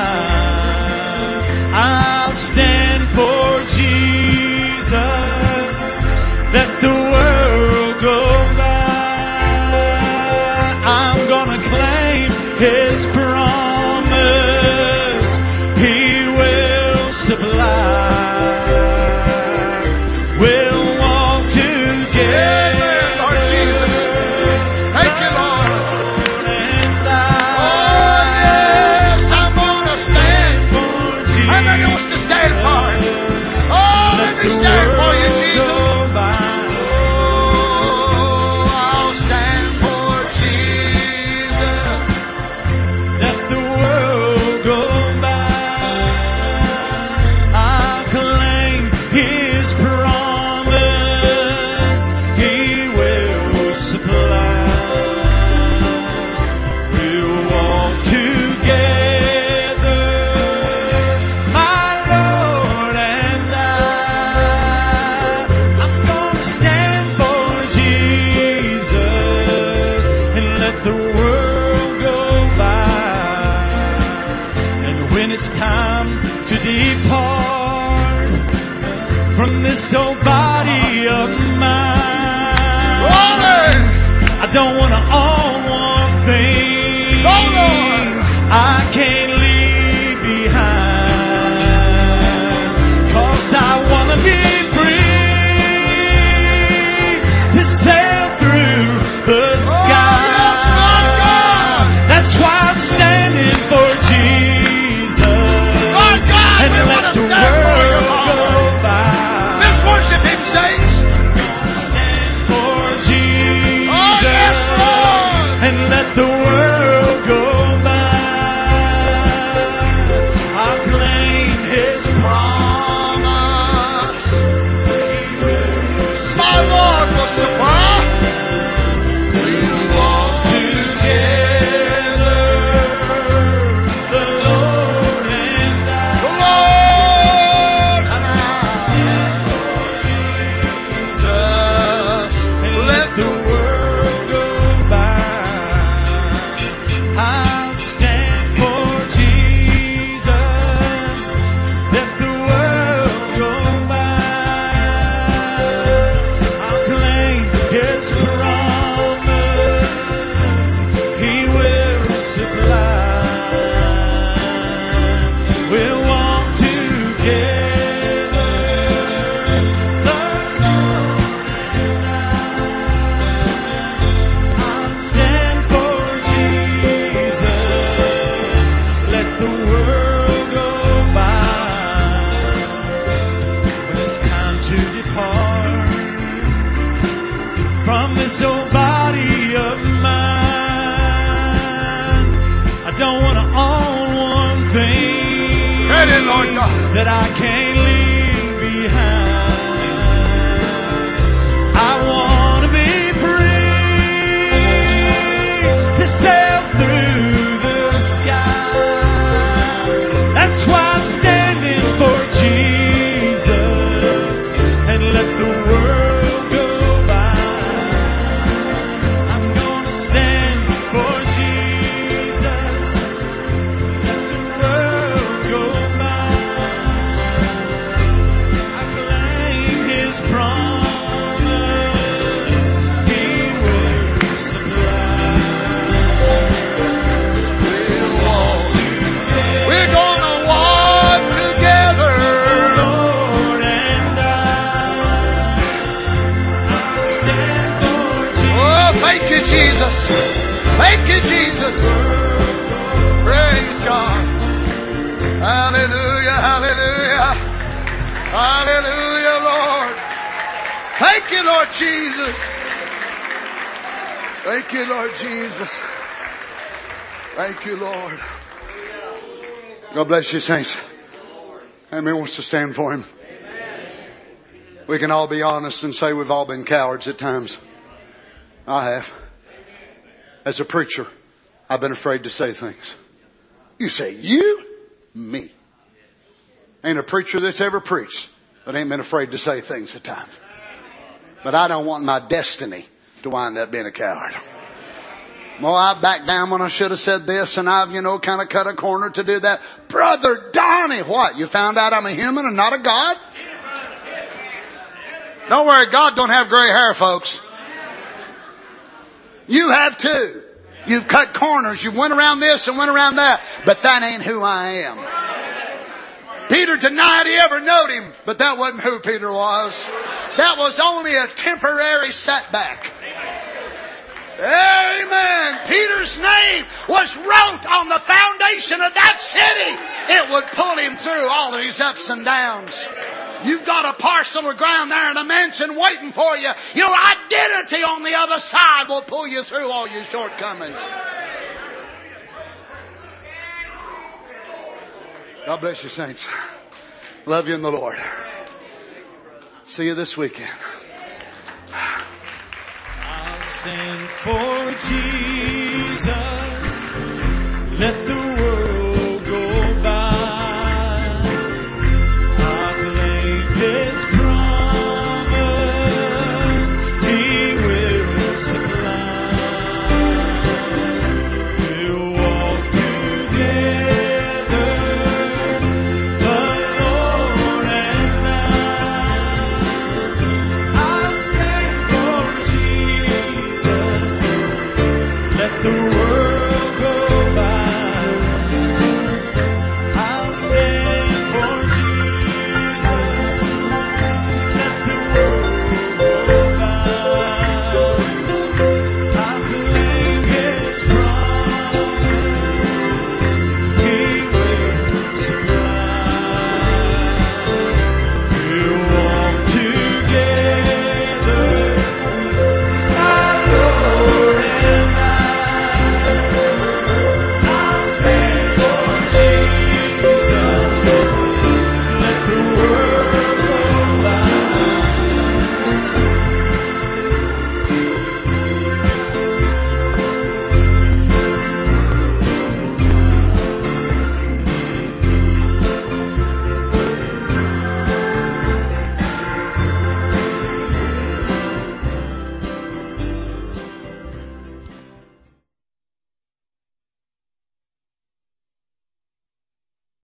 I'll stand for Jesus, let the world go by. I'm gonna claim His promise, He will supply. We'll walk together, Lord Jesus. Thank you, Lord. and I. Oh, yes, I'm gonna stand. How many wants to stand for Him? Oh, let me stand for you, Jesus. Oh, I'll stand for Jesus. Let the world go by. I'll claim His promise, He will supply. We'll walk together, my when it's time to depart from this old body of mine. I don't want to own one thing I can't leave behind, 'cause I want to be free to sail through the sky. That's why I'm standing for Jesus, and let the world go by. Let's worship Him, saints. Stand for Jesus, and let the world go by. I'll claim His promise. My Lord will supply. We'll walk together, The Lord and I. the Lord and I. Jesus, and let the world go by. I'll stand for Jesus. Let the world go by. I'll claim His promise. He will supply. We'll walk together. The Lord and I'll stand for Jesus. Let the world go by. When it's time to depart from this old body of mine, I don't want to own one thing Get in, Lord God. that I can't leave behind. I want to be free to sail through the sky. That's why I'm standing for Jesus, and let the world go by. I'm gonna stand for Jesus, let the world go by. I claim His promise. He will supply. We'll walk. We're gonna walk together. Lord and I'll stand for Jesus. Oh, thank you, Jesus. Thank you, Jesus. Praise God. Hallelujah, hallelujah. Hallelujah, Lord. Thank you, Lord Jesus. Thank you, Lord Jesus. Thank you, Lord. God bless you, saints. How many wants to stand for Him? We can all be honest and say we've all been cowards at times. I have. As a preacher, I've been afraid to say things. You say, you? Me. Ain't a preacher that's ever preached that ain't been afraid to say things at times. But I don't want my destiny to wind up being a coward. Well, I backed down when I should have said this, and I've, kind of cut a corner to do that. Brother Donnie, what? You found out I'm a human and not a God? Don't worry, God don't have gray hair, folks. You have too. You've cut corners. You went around this and went around that. But that ain't who I am. Peter denied he ever knowed Him, but that wasn't who Peter was. That was only a temporary setback. Amen. Peter's name was wrote on the foundation of that city. It would pull him through all of these ups and downs. You've got a parcel of ground there in a mansion waiting for you. Your identity on the other side will pull you through all your shortcomings. God bless you, saints. Love you in the Lord. See you this weekend. I'll stand for Jesus. Let the